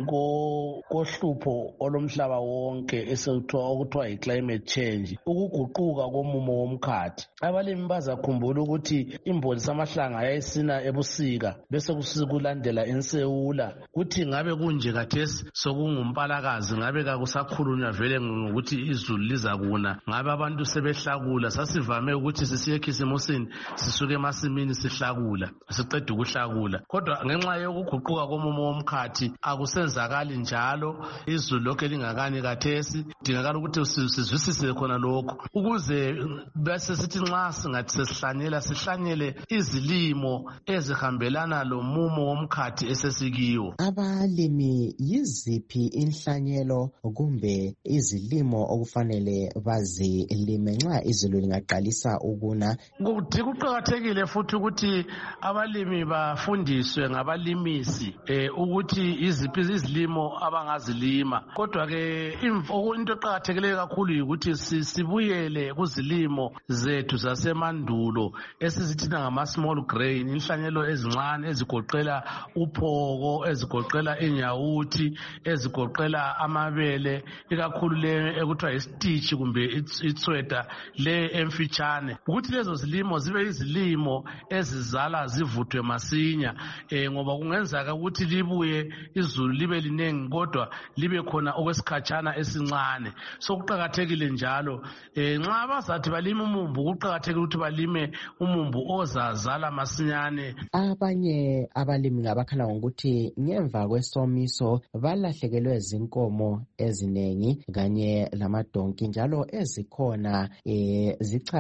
kohlupho olomhlaba wonke esekuthiwa okuthiwa yi-climate change, ukuguquka komumo womkhathi. Abalimi bazakhumbula ukuthi imboni samahlanga yayisina ebusika bese kulandela insewula. Kuthi ngabe kunje khathesi sokungumpalakazi, ngabe kakusakhulunywa vele ngokuthi izulu lizakuna, ngabe abantu sebehlakula. Sasivame ukuthi sisiye khisimusini sisuke emasimini sihlakula siqeda ukuhlakula, kodwa ngenxa yokuguquka komumo womkhathi akusenzakali njalo. Izulu lokho lingakani khathesi, dingakala ukuthi sizwisise khona lokho ukuze bese sithi nxa singathi sesihlanyela sihlanyele izilimo ezihambelana lomumo womkhathi esesikiwo. Abalimi yiziphi inhlanyelo kumbe izilimo okufanele bazilime nxa izulu lingaqalisa ukuna? Kuthi kuqhakathekile futhi ukuthi abalimi bafundiswe ngabalimisi eh ukuthi iziphi izilimo abangazilima. Kodwa ke into eqhakathekileyo kakhulu ukuthi sibuyele kuzilimo zethu zasemandulo esizithina ngama small grain, inhlanyelo ezincane ezigoqela uphoko, ezigoqela inyawuthi, ezigoqela amabele, ikakhulu le ekuthiwa istitch kumbe itsweta le emfitshane, ukuthi lezo zilimo zibe izilimo ezizala zivuthwe masinya eh ngoba kungenzeka ukuthi libuye izulu libe linengi kodwa libe khona okwesikhatshana esincane. So kuqhakathekile njalo eh nxa abazathi balima umumbu kuqhakathekile ukuthi balime umumbu ozazala masinyane. Abanye abalimi ngabakhala ngokuthi ngemva kwesomiso balahlekelwe zinkomo eziningi kanye lamadonki njalo ezikhona eh zichakile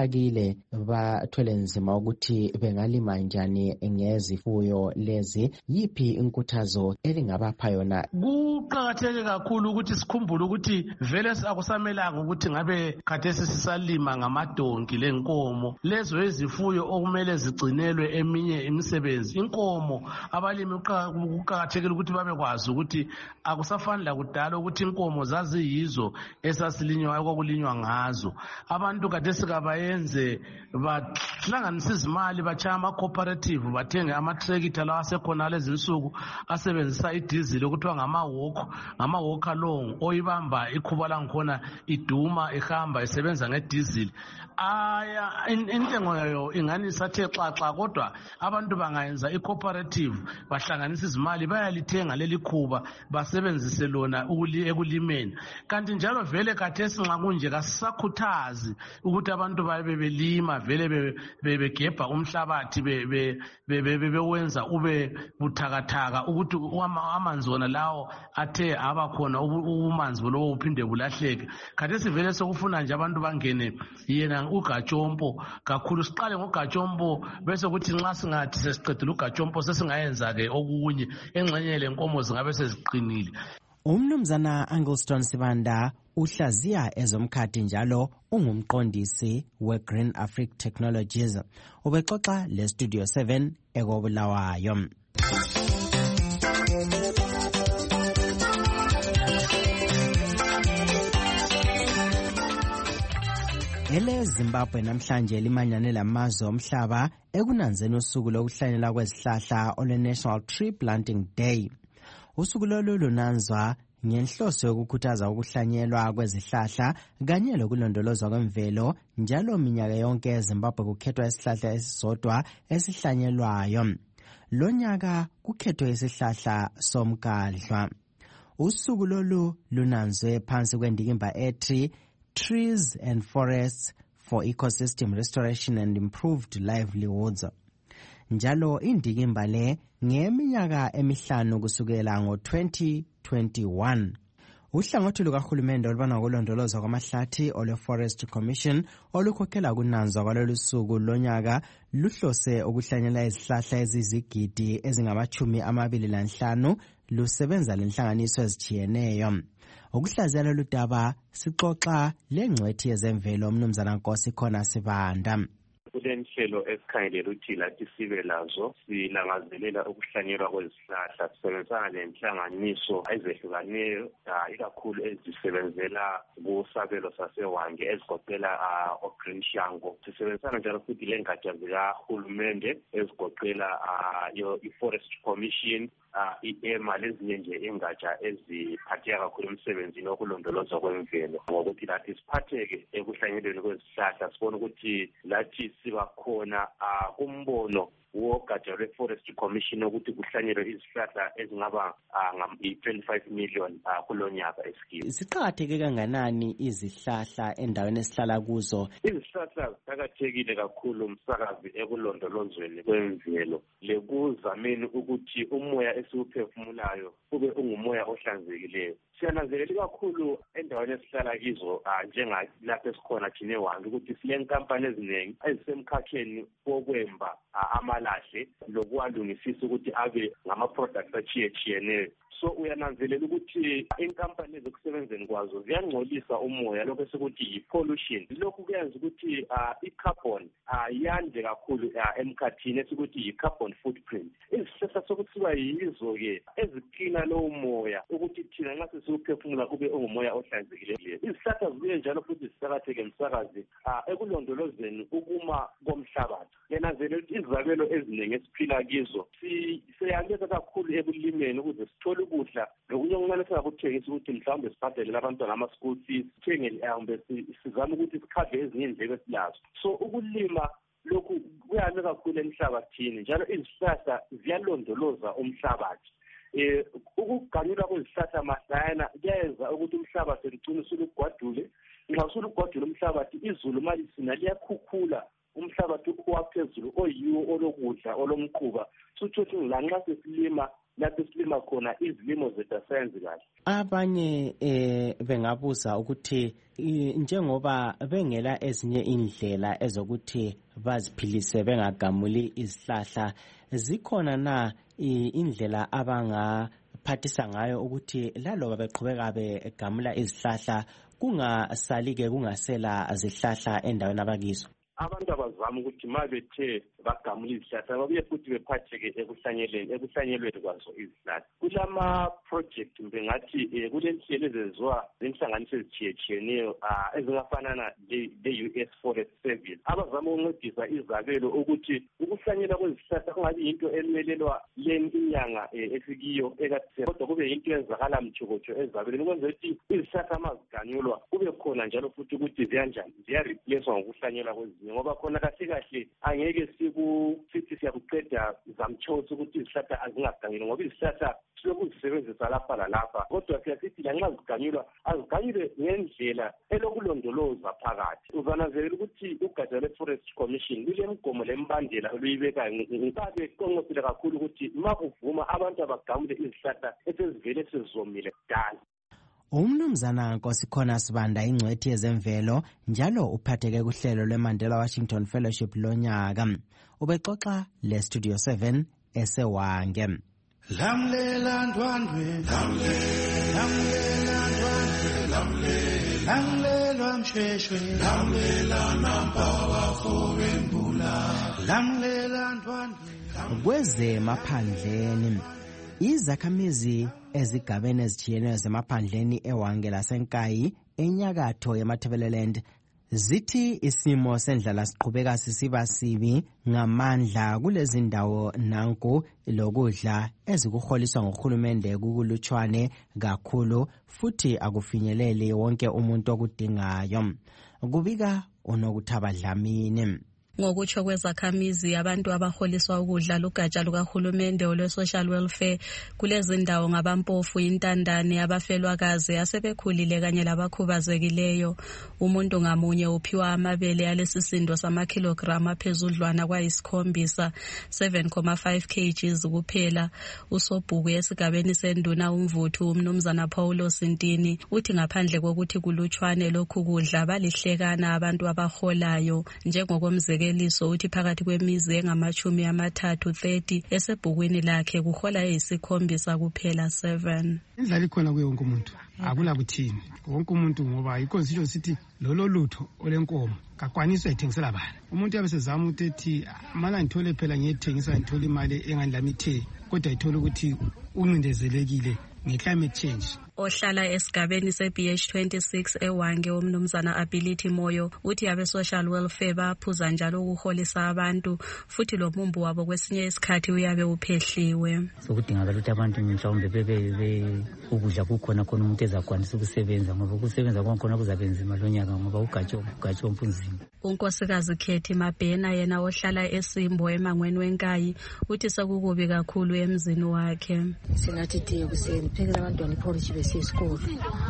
baze bathwele nzima ukuthi bengalima njani ngezifuyo lezi, yiphi inkuthazo elingabapha yona? Kuqakatheke kakhulu ukuthi sikhumbule ukuthi vele akusamelanga ukuthi ngabe khathesi sisalima ngamadonki lenkomo. Lezo ezifuyo okumele zigcinelwe eminye imisebenzi. Inkomo abalimi kuqakathekile ukuthi babekwazi ukuthi akusafani lakudala ukuthi inkomo zaziyizo esasilinywa kwakulinywa ngazo. Abantu khathesi kabayenze bahlanganisa izimali, bachaya ama-cooperative, bathenge ama-tractor lawa asekhona lezi nsuku asebenzisa idizili okuthiwa ngama-walk, ngama-walk along, oyibamba ikhuba langikhona iduma ihamba isebenza ngedizili. Aya intengo yayo ingani sathe xaxa, kodwa abantu bangayenza i-cooperative, bahlanganisa izimali, bayalithenga leli khuba basebenzise lona ekulimeni. Kanti njalo vele khathesi nxa kunje kasisakhuthazi ukuthi abantu babe belima vele begebha umhlabathi bewenza ube buthakathaka ukuthi amanzi wona lawo athe aba khona umanzi lowo uphinde bulahleke. Khathesi vele sokufuna nje abantu bangene yena ugajompo kakhulu. Siqale ngogajompo bese kuthi nxa singathi sesiqedile ugajompo sesingayenza-ke okunye engxenye lenkomo zingabe seziqinile. Umnumzana Angleston Sibanda uhlaziya ezomkhathi njalo ungumqondisi we-Green Africa Technologies. Ubexoxa le-Studio seven ekobulawayo. Ele Zimbabwe namhlanje limanyane lamazwe omhlaba ekunanzeni usuku lokuhlanyela kwezihlahla olwe-National Tree Planting Day. Usuku lolu lunanzwa ngenhloso yokukhuthaza ukuhlanyelwa kwezihlahla kanye lokulondolozwa kwemvelo, njalo minyaka yonke eZimbabwe kukhethwa isihlahla esisodwa esihlanyelwayo. Lonyaka kukhethwe isihlahla somkadlwa. Usuku lolu lunanzwe phansi kwendikimba ethi Trees and Forests for Ecosystem Restoration and Improved Livelihoods. Njalo indikimba le ngeminyaka emihlanu kusukela ngo-twenty twenty-one. Uhlangothi lukahulumende olubona ngokulondolozwa kwamahlathi olwe-Forest Commission olukhokhela kunanzwa kwalolu suku lonyaka luhlose ukuhlanyela izihlahla ezizigidi ezingamachumi amabili lanhlanu lusebenza lenhlanganiso ezitshiyeneyo. Ukuhlaziya lolu daba sixoxa lengcwethi yezemvelo umnumzana Nkosi khona Sibanda. Kulenhlelo esikhangelela ukuthi lathi sibe lazo, silangazelela ukuhlanyelwa kwezihlahla sisebenzisana lenhlanganiso ezehlukaneyo ikakhulu ezisebenzela kusabelo saseWange ezigoqela o-Green Shango. Sisebenzisana njalo futhi lengatsha zikahulumende ezigoqela i-Forest Commission, i-EMA lezinye nje ingatsha eziphatheka kakhulu emsebenzini wokulondolozwa kwemvelo. Ngokuthi lathi siphatheke ekuhlanyelweni kwezihlahla, sibona ukuthi lathi siba khona kumbono wogatsha lwe-Forest Commission ukuthi kuhlanyelwe izihlahla ezingaba i-twenty-five million kulo nyaka esikiwe. Siqakatheke kanganani izihlahla endaweni esihlala kuzo? Izihlahla ziqakathekile kakhulu msakazi ekulondolozweni kwemvelo lekuzameni ukuthi umoya esiwuphefumulayo ube ungumoya ohlanzekileyo. Siyananzelela kakhulu endaweni esihlala kizo njengalapho esikhona thina eWange ukuthi silenkampani eziningi ezisemkhakheni wokwemba amalahle lokuwalungisisa ukuthi abe ngama-products atshiyetshiyeneyo. So uyananzelela ukuthi inkampani ezokusebenzeni kwazo ziyangcolisa umoya, lokho esikuthi yi-pollution. Lokhu kuyenza ukuthi i-carbon yande kakhulu emkhathini esikuthi yi-carbon footprint. Izihlahla sokuthiwa yizo-ke eziqina lowo moya ukuthi thina nxa sesiwuphefumula ube ungumoya ohlanzekileyo. Izihlahla zibuye njalo futhi zisakatheke msakazi ekulondolozeni ukuma komhlabathi. Ngenanzelela ukuthi izabelo eziningi esiphila kizo siyandeza kakhulu ekulimeni ukuze sithole ukudla lokunye okuncane singakuthengisa ukuthi mhlawumbe sibhadalele abantwana ama-school fees, sithenge mhlawumbe sizame ukuthi sikhave ezinye indleko esilazo. So ukulima lokhu kuyame kakhulu emhlabathini, njalo izihlahla ziyalondoloza umhlabathi. Eh ukuganyulwa kwezihlahla mahlayana kuyenza ukuthi umhlabathi ugcine usulugwadule. Nxa usulugwadule umhlabathi, izulu malisina liyakhukhula umhlabathi waphezulu oyiwo olokudla olomquba. Suthothi lanxa sesilima lapho silima khona izilimo zethu asayenzi kahle. Abanye eh bengabuza ukuthi njengoba bengela ezinye indlela ezokuthi baziphilise bengagamuli izihlahla, zikhona na indlela abangaphathisa ngayo ukuthi laloba beqhubeka begamula izihlahla kungasali-ke kungasela zihlahla endaweni abakizo? Abantu abazama ukuthi ma bethe bagamula izihlahla babuye futhi bephatheke ekuhlanyeleni ekuhlanyelweni kwazo izihlahla. Kulama-project mbe ngathi kule nhlelo ezenziwa zinhlanganiso ezitshiyetshiyeneyo ezingafanana le-U S Forest Service abazama ukuncedisa izabelo ukuthi ukuhlanyela kwezihlahla kungabi yinto emelelwa leni inyanga esikiyo ekathise, kodwa kube yinto eyenzakala mtshokotsho ezabeleni ukwenzela ukuthi izihlahla ma ziganyulwa kube khona njalo futhi ukuthi ziyanjani ziyareplacewa ngokuhlanyelwa kwezinye, ngoba khona kahle kahle angeke sithi siyakuqeda zamtshosa ukuthi izihlahla azingaganyulwa ngoba izihlahla siyokuzisebenzisa lapha lalapha, kodwa siyasithi lanxa ziganyulwa aziganyulwe ngendlela elokulondoloza phakathi. Uzananzelela ukuthi ugatsha lwe-Forest Commission lulemigomo lembandela oluyibekayo. Nkabe kuqonqosile kakhulu ukuthi ma kuvuma abantu abagamule izihlahla esezivele sezomile kudala. Umnumzana Nkosikhona Sibanda ingcwethi yezemvelo njalo uphatheke kuhlelo lweMandela Washington Fellowship lonyaka. Ubexoxa le Studio seven esewange. Lamlela ndwandwe lamlela ndwandwe lamlela mshweshwe lamlela nampawa fowembula lamlela ndwandwe. Kweze maphandleni izakhamizi ezigabeni ezitshiyeneyo zemaphandleni ewange lasenkayi enyakatho yeMatabeleland zithi isimo sendlala siqhubeka sisiba sibi ngamandla kulezi ndawo nanku lokudla ezikuholiswa ngohulumende kukulutshwane kakhulu futhi akufinyeleli wonke umuntu okudingayo. Kubika uNokuthaba Dlamini. Ngokutsho kwezakhamizi abantu abaholiswa ukudla lugatsha lukahulumende olwe-social welfare kulezi ndawo ngabampofu, intandane, abafelwakazi, asebekhulile kanye labakhubazekileyo. Umuntu ngamunye uphiwa amabele alesisindo samakhilogramu aphezudlwana kwayisikhombisa seven point five kilograms kuphela. Usobhuku esigabeni senduna umvuthu umnumzana Paulo Sintini uthi ngaphandle kokuthi kulutshwane lokhu kudla balihlekana abantu abaholayo. Njengokomzekelo liso uthi phakathi kwemizi engamachumi amathathu thirty esebhukwini lakhe kuhola eyisikhombisa kuphela seven. Indlala ikhona kuye wonke umuntu, akula kuthini wonke umuntu, ngoba ikonstitution sithi lolo lutho olenkomo kakwaniswa ithengisela bani. Umuntu yabe sezama ukuthi ethi mala ngithole phela ngiyethengisa ngithole imali engandlami ithe, kodwa ithola ukuthi uncindezelekile nge-climate change. Ohlala esigabeni se-B H twenty-six ewange umnumzana Ability Moyo uthi abe-social welfare baphuza njalo ukuholisa abantu futhi lo mumbu wabo kwesinye isikhathi uyabe uphehliwe. Sokudingakala ukuthi abantu mhlawumbe bebe ukudla kukhona khona umuntu ezakwanisa ukusebenza, ngoba ukusebenza kwakhona kuzabenzima lonyaka ngoba ugatsho ugatsho mpunzima. Unkosikazi Khethi Mabhena yena ohlala eSimbo emangweni wenkayi uthi sekukubi kakhulu emzini wakhe. Sinathi tiye kuseni phekela abantwana iporridge bese isikole.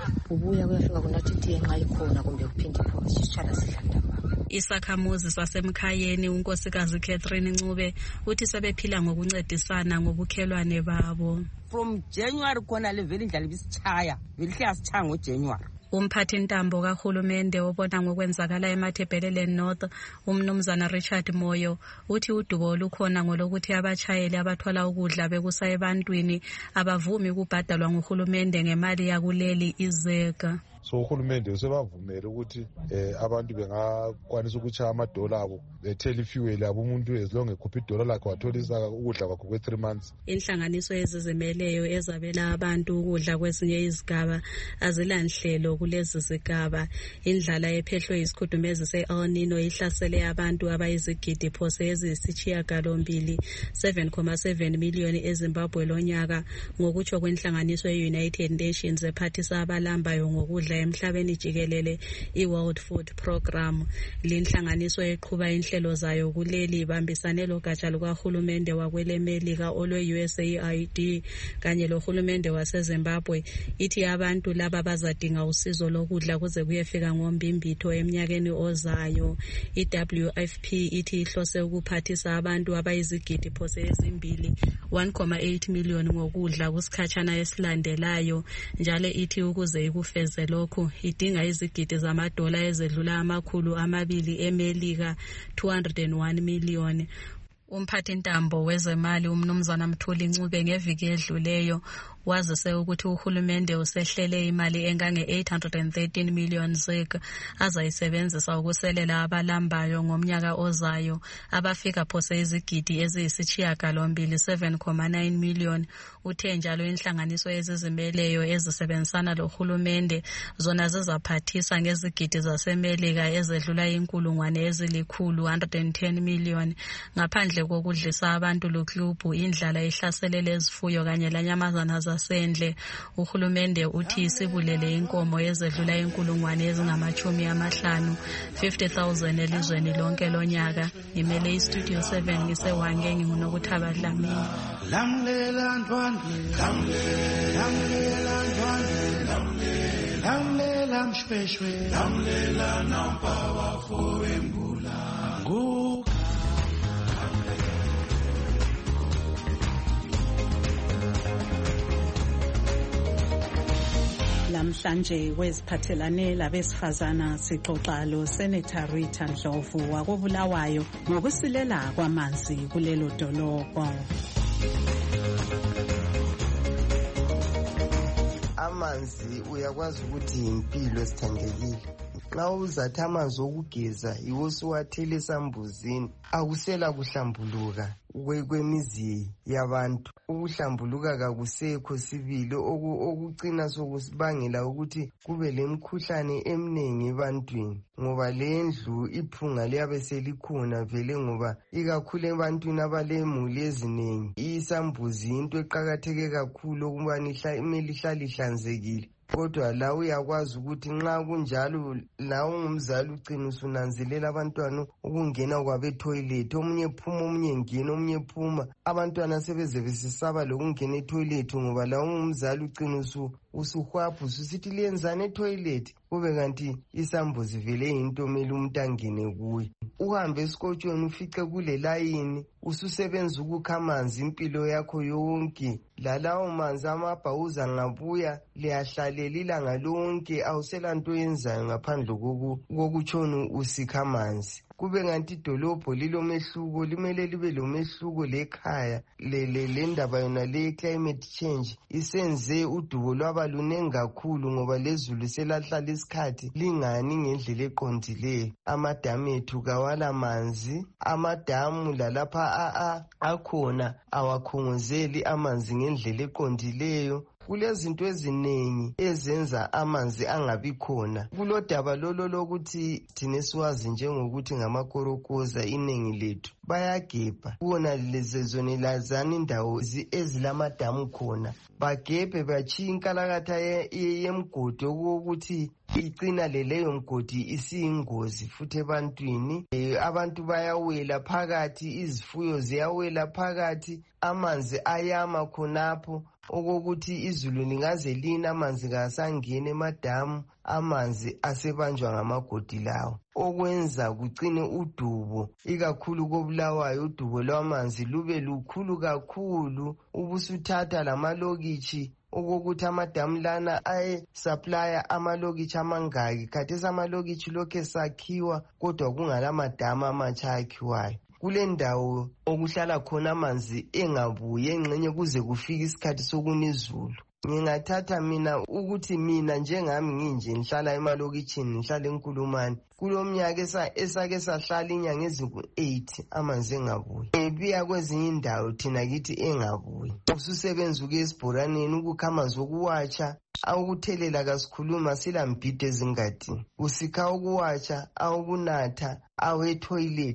Ubuya kuyafika kunathi tiye nxa ikhona kumbe kuphinde iporridge sitshana sidlanda. Isakhamuzi sasemkhayeni unkosikazi Catherine Ncube uthi sebephila ngokuncedisana ngobukhelwane babo. From January khona leveli indlala ibisichaya velihle asichaya ngoJanuary. Umphathi ntambo kahulumende obona ngokwenzakala eMatabeleland North umnumzana Richard Moyo uthi udubo olukhona ngolokuthi abachayeli abathwala ukudla bekusa ebantwini abavumi ukubhadalwa nguhulumende ngemali yakuleli izeka. So uhulumende usebavumela ukuthi eh abantu bengakwanisa ukuchaya amadola abo bethela ifuel abo umuntu ezilonge ekhupha idola lakhe watholisa ukudla kwakhe kwe three months. Inhlanganiso ezizimeleyo ezabela abantu ukudla kwezinye izigaba azilanhlelo kulezi zigaba. Indlala ephehlwe isikhudumezi se-El Nino ihlasele abantu abayizigidi phose eziyisishiyagalombili seven point seven million eZimbabwe lonyaka ngokutsho kwenhlanganiso ye-United Nations ephathisa abalambayo ngokudla emhlabeni jikelele i-World Food Program. Linhlanganiso eqhuba inhlelo zayo kuleli ibambisane logatsha lukahulumende wakwelemelika olwe-U S A I D kanye lohulumende waseZimbabwe. Ithi abantu laba bazadinga usizo lokudla kuze kuyefika ngombimbitho eminyakeni ozayo. I-W F P ithi ihlose ukuphathisa abantu abayizigidi phose ezimbili one point eight million ngokudla kusikhatshana esilandelayo, njalo ithi ukuze ikufeze lokhu idinga izigidi zamadola ezedlula amakhulu amabili emelika two hundred one million. Umphathi ntambo wezemali umnumzana Mthuli Ncube ngeviki edluleyo wazise ukuthi uhulumende usehlele imali engange eight hundred thirteen million zig azayisebenzisa ukuselela abalambayo ngomnyaka ozayo abafika phose izigidi eziyisishiyagalombili seven point nine million. Uthe njalo inhlanganiso ezizimeleyo ezisebenzisana lohulumende zona zizaphathisa ngezigidi zasemelika ezedlula inkulungwane ezilikhulu one hundred ten million. Ngaphandle kokudlisa abantu luklubhu, indlala ihlaselele izifuyo kanye lanyamazana zasendle, uhulumende uthi isibulele inkomo ezedlula inkulungwane ezingamachumi amahlanu fifty thousand elizweni lonke lonyaka. Imele iStudio seven ngisewange ngingunokuthaba Dlamini. Lamlela ntwandwe, lamlela ntwandwe, lamlela mshweshwe, lamlela nampa wafo embula. Lamhlanje weziphathelane labesifazana sixoxa lo Senator Rita Ndlovu wakobulawayo ngokusilela kwamanzi kulelo dolobho. Amanzi uyakwazi ukuthi impilo esithandekile. Xa uzathi amanzi okugeza iwo suwathele esambuzini akusela kuhlambuluka kwemizi yabantu. Ukuhlambuluka kakusekho sibili okucina sokusibangela ukuthi kube lemkhuhlane eminingi ebantwini, ngoba lendlu iphunga liyabe selikhona vele, ngoba ikakhulu ebantwini abalemuli eziningi isambuzi into eqakatheke kakhulu ukubana imele ihlale ihlanzekile. Kodwa la uyakwazi ukuthi nxa kunjalo la ungumzali ucina usunanzelela abantwana ukungena kwabe toilet, omunye phuma omunye ngena omunye phuma, abantwana sebeze besisaba lokungena etoilet ngoba la ungumzali ucina usu usuhwapha ususithi liyenzana etoilet, kube kanti isambuzi vele into omele umuntu angene kuyo. Uhambe esikotshweni ufice kule layini ususebenza ukukha amanzi impilo yakho yonke, lalawo manzi amabhawuza ngabuya liyahlalela ilanga lonke awusela nto yenzayo ngaphandle kokutshona usikha amanzi. Kube kanti idolobho lilomehluko, limele libe lomehluko lekhaya le ndaba yona le climate change isenze udubo lwaba lunengi kakhulu ngoba lezulu selahlala isikhathi lingani ngendlela eqondileyo. Amadamu ethu kawala manzi, amadamu lalapha akhona awakhongozeli amanzi ngendlela eqondileyo. Kulezinto eziningi ezenza amanzi angabi khona. Kulodaba lolo lokuthi thina siwazi njengokuthi ngamakorokoza iningi lethu bayagebha kuona lezezone lazana indawo ezilamadamu khona, bagebhe bachiya inkalakatha yemgodi ukuthi icina leleyo mgodi isiyingozi futhi ebantwini. Abantu bayawela phakathi, izifuyo ziyawela phakathi, amanzi ayama khonapho okokuthi izulu lingaze lina amanzi kasangena emadamu, amanzi asebanjwa ngamagodi lawo, okwenza kucine udubo ikakhulu kobulawayo udubo lwamanzi lube lukhulu kakhulu. Ubusuthatha lamalokitshi okokuthi amadamu lana ayesuplya amalokitshi amangaki, khathesi amalokitshi lokhu esakhiwa kodwa kungala madamu amatsha akhiwayo. Kule ndawo okuhlala khona amanzi engabuye engxenye kuze kufike isikhathi sokunizulu. Ngingathatha mina ukuthi mina njengami nginje ngihlala emalokitshini, ngihlala eNkulumane, kulomnyaka esake sahlala inyanga eziku-eight amanzi engabuyi. Ebiya kwezinye indawo thina kithi engabuyi. Ususebenza uke esibhoraneni ukukha amanzi okuwatsha, awukuthelela kasikhuluma silambhide ezingadini, usikha ukuwatsha, awukunatha, awetoilet.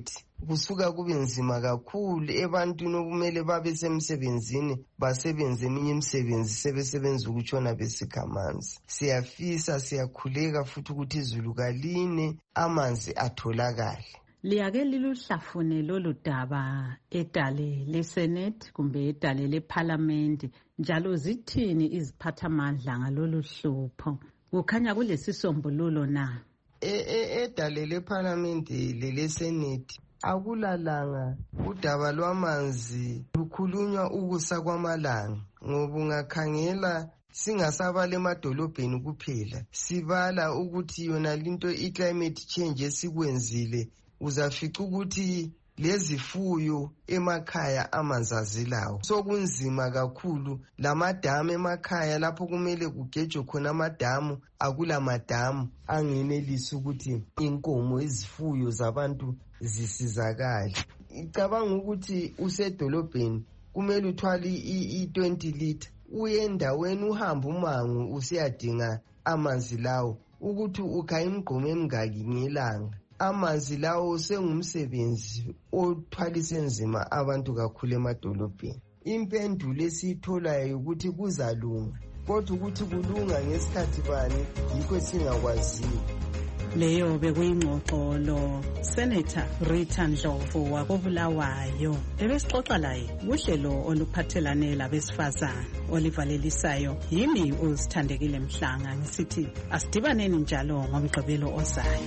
kusuka kube nzima kakhulu ebantwini okumele babe semsebenzini basebenze eminye imisebenzi sebesebenza ukutshona besikha amanzi. Siyafisa siyakhuleka futhi ukuthi izulu kaline amanzi atholakale. Liyake liluhlafune lolu daba edale leSenate kumbe edale leParliament, njalo zithini iziphathamandla ngalolu hlupho? Kukhanya kulesisombululo na? Edale leParliament leleSenate akulalanga udaba lwamanzi lukhulunywa ukusa kwamalanga, ngoba ungakhangela singasabala emadolobheni kuphela, sibala ukuthi yona linto i-climate change esikwenzile, uzafica ukuthi lezifuyo emakhaya amanzi azilawo. Sokunzima kakhulu, lamadamu emakhaya lapho kumele kugejwe khona amadamu akula madamu angenelisi ukuthi inkomo izifuyo zabantu zisizakale. Icabanga ukuthi usedolobheni kumele uthwale i-twenty liter uye endaweni uhamba umango usiyadinga amanzi lawo ukuthi ukha imigqomo emingaki ngelanga. Amanzi lawo sengumsebenzi othwalise nzima abantu kakhulu emadolobheni. Impendulo esiyitholayo ukuthi kuzalunga, kodwa ukuthi kulunga ngesikhathi bani yikho singakwaziyo. Leyo bekuyingxoxo lo Senator Rita Ndlovu wakobulawayo ebesixoxa laye kuhlelo oluphathelane labesifazane olivalelisayo. Yimi uzithandekile Mhlanga ngisithi asidibaneni njalo ngomgqibelo ozayo.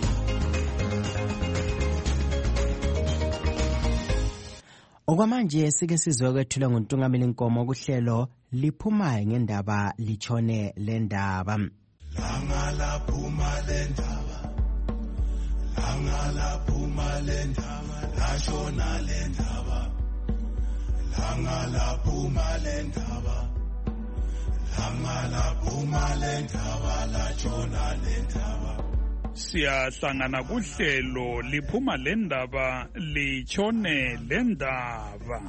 Okwamanje sike sizwe kwethula nguNtungameli Nkomo kuhlelo liphumayo ngendaba lichone lendaba. Langa laphuma lendaba, langa laphuma lendaba, lashona lendaba, langa laphuma lendaba, langa laphuma lendaba, lashona lendaba. Siyahlangana kuhlelo liphuma lendaba lichone lendaba.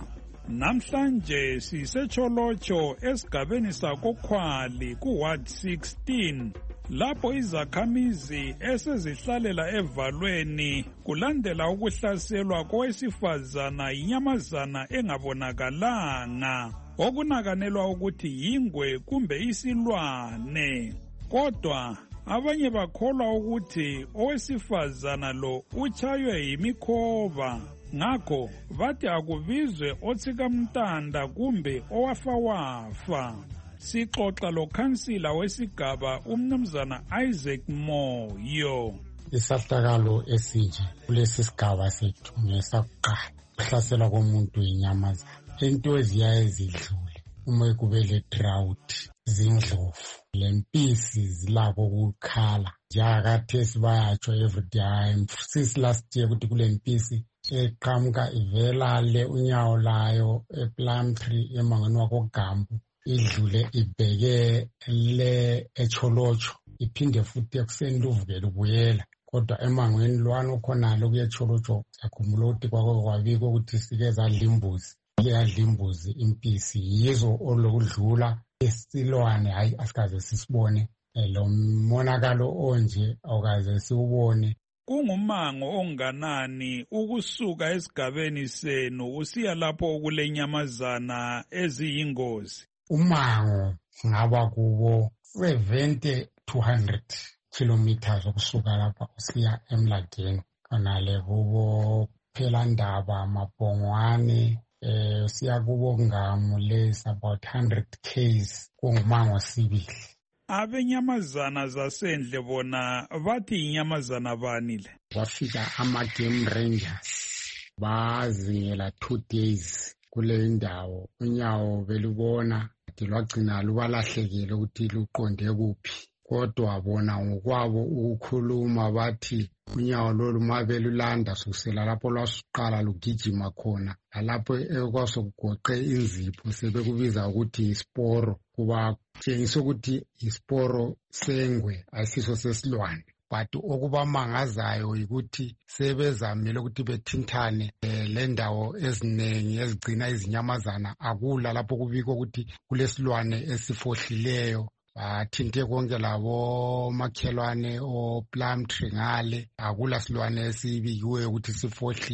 Namhlanje sisecholocho esigabeni sakoKhwali kuWard sixteen, lapho izakhamizi esezihlalela evalweni kulandela ukuhlaselwa kowesifazana inyamazana engabonakalanga okunakanelwa ukuthi yingwe kumbe isilwane. Kodwa abanye bakholwa ukuthi owesifazana lo utshaywe yimikhoba, ngakho bathi akubizwe otsikamntanda kumbe owafawafa. Sixoxa lo khansila wesigaba umnumzana Isaac Moyo. Isahlakalo esinje kulesi sigaba sethu ngesakuqala ukuhlaselwa komuntu inyamazana. Into eziyaye ezidlule uma kube le drought zindlovu lempisi zilapho ukukhala njengakathesi bayatsho everyday. Since last year ukuthi kule mpisi eqhamuka ivela le unyawo layo ePlumtree emangweni wakoGambu idlule ibheke le echolocho iphinde futhi ekuseni luvukele ubuyela, kodwa emangweni lwana ukhonalo kuyecholocho yakhumbula ukuthi kwako kwabikho ukuthi sike zadla imbuzi. Leyadla imbuzi impisi yizo olokudlula esilwane, hayi asikaze sisibone lo monakalo onje awukaze siwubone. Kungumango onganani ukusuka esigabeni senu usiya lapho okulenyamazana eziyingozi? Umango ngaba kubo seventy to one hundred kilometers ukusuka lapha usiya eMladeni, kanale kubo Phelandaba, Mabhongwane, eh usiya kubo Ngamu less about one hundred k's kungumango sibili. Abenyamazana zasendle bona bathi inyamazana bani le? Kwafika ama-game rangers bazingela two days kule ndawo. Unyawo belubona lwagcina lubalahlekile ukuthi luqonde kuphi, kodwa bona ngokwabo ukukhuluma bathi unyawo lolu mabelulanda kusukela lapho lwasuqala lugijima khona lalapho ekwasokugoqe inzipho sebekubiza ukuthi isporo, kuba tshengisa ukuthi isporo sengwe ayisiso sesilwane. But okubamangazayo ukuthi sebezamile ukuthi bethinthane le ndawo eziningi ezigcina izinyamazana akula lapho kubikho ukuthi kulesilwane esifohlileyo. Bathinte konke labo makhelwane o Plumtree ngale akula silwane esibikiwe ukuthi sifohlile.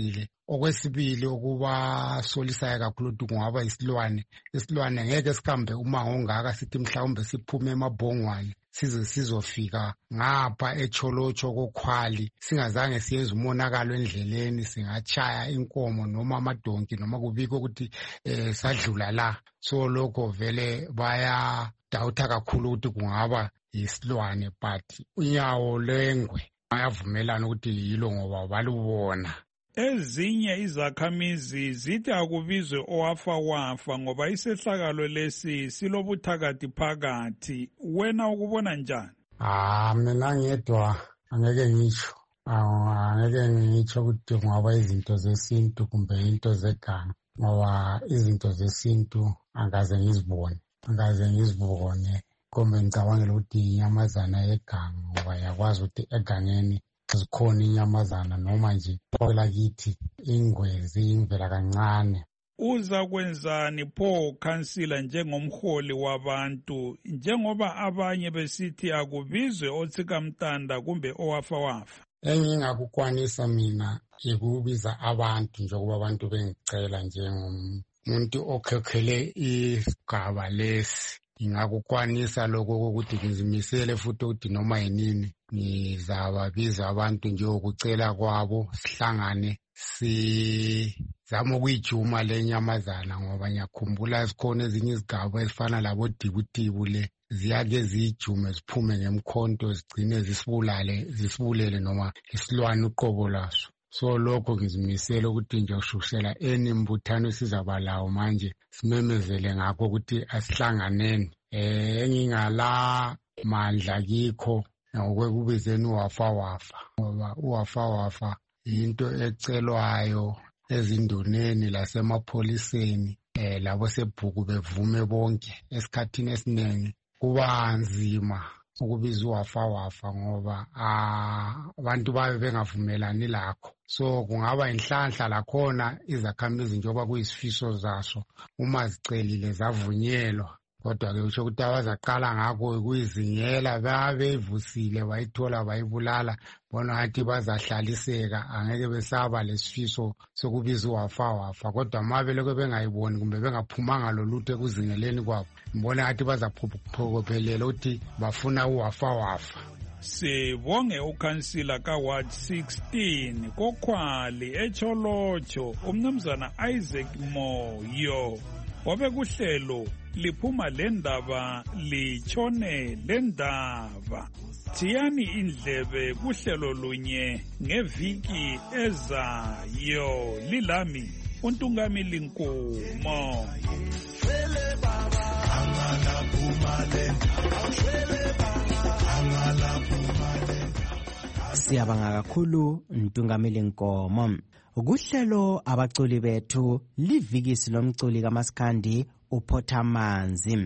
okwesibili okubasolisayo kakhulu ukuthi kungaba isilwane isilwane ngeke sihambe umango ongaka sithi mhlawumbe siphume emabhongwane size sizofika ngapha eCholocho koKhwali singazange siyenze umonakalo endleleni singatshaya inkomo noma amadonki noma kubikho ukuthi eh, sadlula la. So lokho vele baya dawutha kakhulu ukuthi kungaba isilwane, but unyawo lengwe ayavumelana ukuthi yilo ngoba balubona. Ezinye izakhamizi zithi akubizwe owafa wafa ngoba isehlakalo lesi silobuthakathi phakathi. Wena ukubona njani? Ah, mina ngedwa angeke ngitsho. Angeke ngitsho ukuthi kungaba izinto zesintu kumbe into zeganga, ngoba izinto zesintu angaze ngizibone. Angaze ngizibone kumbe ngicabangela ukuthi inyamazana yeganga, ngoba yakwazi ukuthi egangeni zikhona inyamazana noma nje kwela kithi ingwezi imvela kancane. Uza kwenzani pho kansila njengomholi wabantu, njengoba abanye besithi akubizwe otsikamtanda kumbe owafa wafa? Engingakukwanisa mina ikubiza abantu njengoba abantu bengicela njengomuntu okhokhele isigaba lesi. Ngingakukwanisa lokho ukuthi ngizimisele futhi ukuthi noma yinini ngizababiza abantu nje ukucela kwabo sihlangane sizama ukuyijuma lenyamazana, ngoba ngiyakhumbula sikhona ezinye izigaba ezifana labo Dibutibu le ziyake ziyijume ziphume ngemkhonto zigcine zisibulale zisibulele noma isilwane uqobo laso. So lokho ngizimisele ukuthi nje ushushela enimbuthano sizabalawo manje simemezele ngakho ukuthi asihlanganeni. Eh engingala mandla kikho ngokwekubizeni uwafa wafa, ngoba uwafa wafa into ecelwayo ezindoneni lasemapholiseni eh labo sebhuku bevume bonke. Esikhathini esiningi kuba nzima ukubiza uwafa wafa ngoba abantu babe bengavumelani lakho. So kungaba inhlanhla lakhona izakhamizi njengoba kuyisifiso zaso uma zicelile zavunyelwa, kodwa ke usho ukuthi abazaqala ngakho kuyizingela babevusile bayithola bayibulala bona ngathi bazahlaliseka, angeke besaba lesifiso sokubiza uwafa wafa. Kodwa mabe lokho bengayiboni kumbe bengaphumanga lolutho ekuzingeleni kwabo, mbona ngathi bazaphokophelela ukuthi bafuna uwafa wafa. Sibonge ukansila kaWard sixteen koKhwali eCholocho umnumzana Isaac Moyo. Wabe kuhlelo liphuma lendaba litshone lendaba. Thiyani indlebe kuhlelo lunye ngeviki ezayo. Lilami uNtungamili Nkomo. Siyabanga kakhulu Ntungamili Nkomo. Ukuhlelo abaculi bethu livikisi lomculi kaMaskandi uPhothamanzi.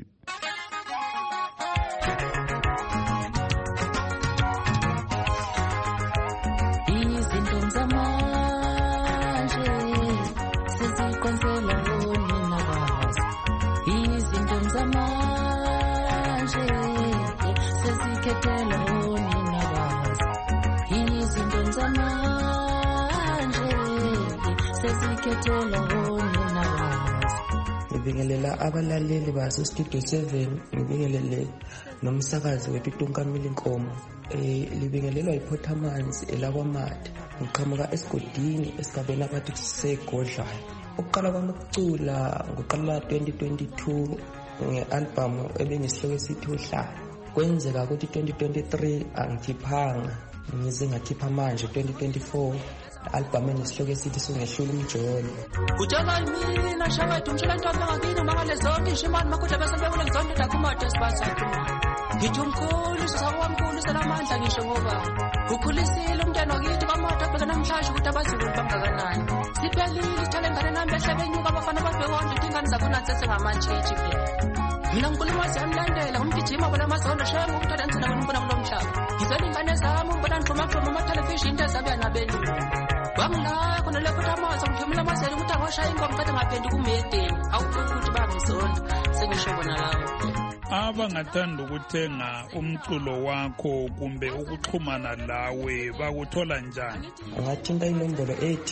Izinto zamanje seziqonsela wona bazi. Izinto zamanje sezikhethela wona bazi. Izinto zamanje sezikhethela wona bazi. Ngibingelela abalaleli baso Studio seven, ngibingelele nomsakazi wePitunkamili Nkomo. Eh libingelelwa iPhothamanzi elakwaMatha. Ngiqhamuka esigodini esigabeni abathi kusegodlayo. Ukuqala kwami ukucula ngoqala twenty twenty-two ngealbum ebengisihloko esithi uhlala. Kwenzeka ukuthi twenty twenty-three angikhiphanga, ngize ngakhipha manje twenty twenty-four album engisihloko esithi sungehlula umjolo. Utshela mina shawethu umshela ntombi ngakini mangale zonke ishimani makudla bese bebona ngizonke dakumoto sibasathu. Ngithi umkhulu sisakwamkhulu selamandla ngisho ngoba ukhulisile umntwana wakithi kamoto bheka namhlanje ukuthi abazulu bangakanani. Siphelile ithale ngane nami besebenyuka abafana babhekona ukuthi ingane zakhona sesengamatshitshi phela. Mina nkulumo siyamlandela umgijima bona amazondo shaya ngokuthatha nzina ngibona kulo mhlaba. Ngizela ingane zami ngibona ngifuma from ama-television into ezabe nabelungu. Bangila khona le Phothamanzi ngithumela amaseli ukuthi angashaya ingoma kade ngaphendi kumedeni. Awufuni ukuthi bangizonda sengisho bona lawo. Abangathanda ukuthenga umculo wakho kumbe ukuxhumana lawe bakuthola njani? Ungathinta inombolo eight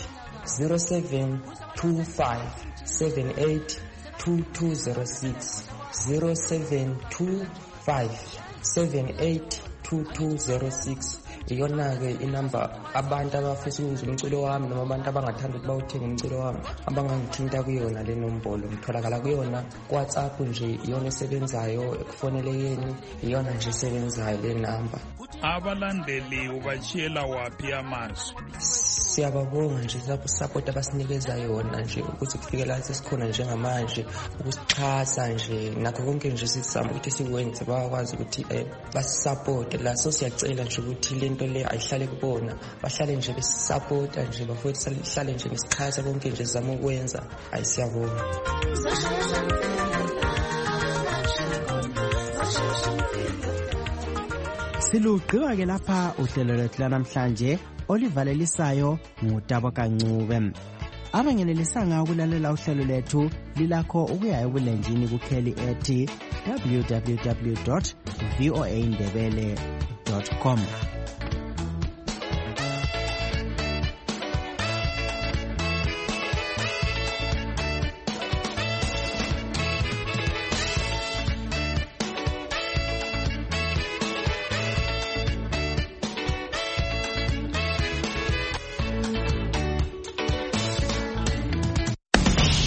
zero seven two five seven eight two two zero six zero seven two five seven eight two two zero six. Iyona-ke inamba abantu abafisa ukuzwa umculo wami noma abantu abangathanda ukuthi bawuthenge umculo wami abangangithinta kuyona le nombolo. Ngitholakala kuyona ku-WhatsApp nje, iyona esebenzayo, ekufonelekeni iyona nje esebenzayo le namba. Abalandeli ubashiyela waphi amazwi? Siyababonga nje support abasinikeza yona nje ukuthi kufikela sesikhona njengamanje ukusixhasa nje nakho konke nje sisizama ukuthi sikwenze bakwazi ukuthi eh basisupport la. So siyacela nje ukuthi lento le ayihlale kubona, bahlale nje besisupport nje bafowethu sihlale nje besixhasa konke nje sizama ukwenza. Ayisiyabonga. Silugqiba ke lapha uhlelo lwethu namhlanje olivalelisayo ngutabo kancube. Abangenelisanga ukulalela uhlelo lethu lilakho ukuya ebulenjini kukheli ethi w w w dot voa ndebele dot com.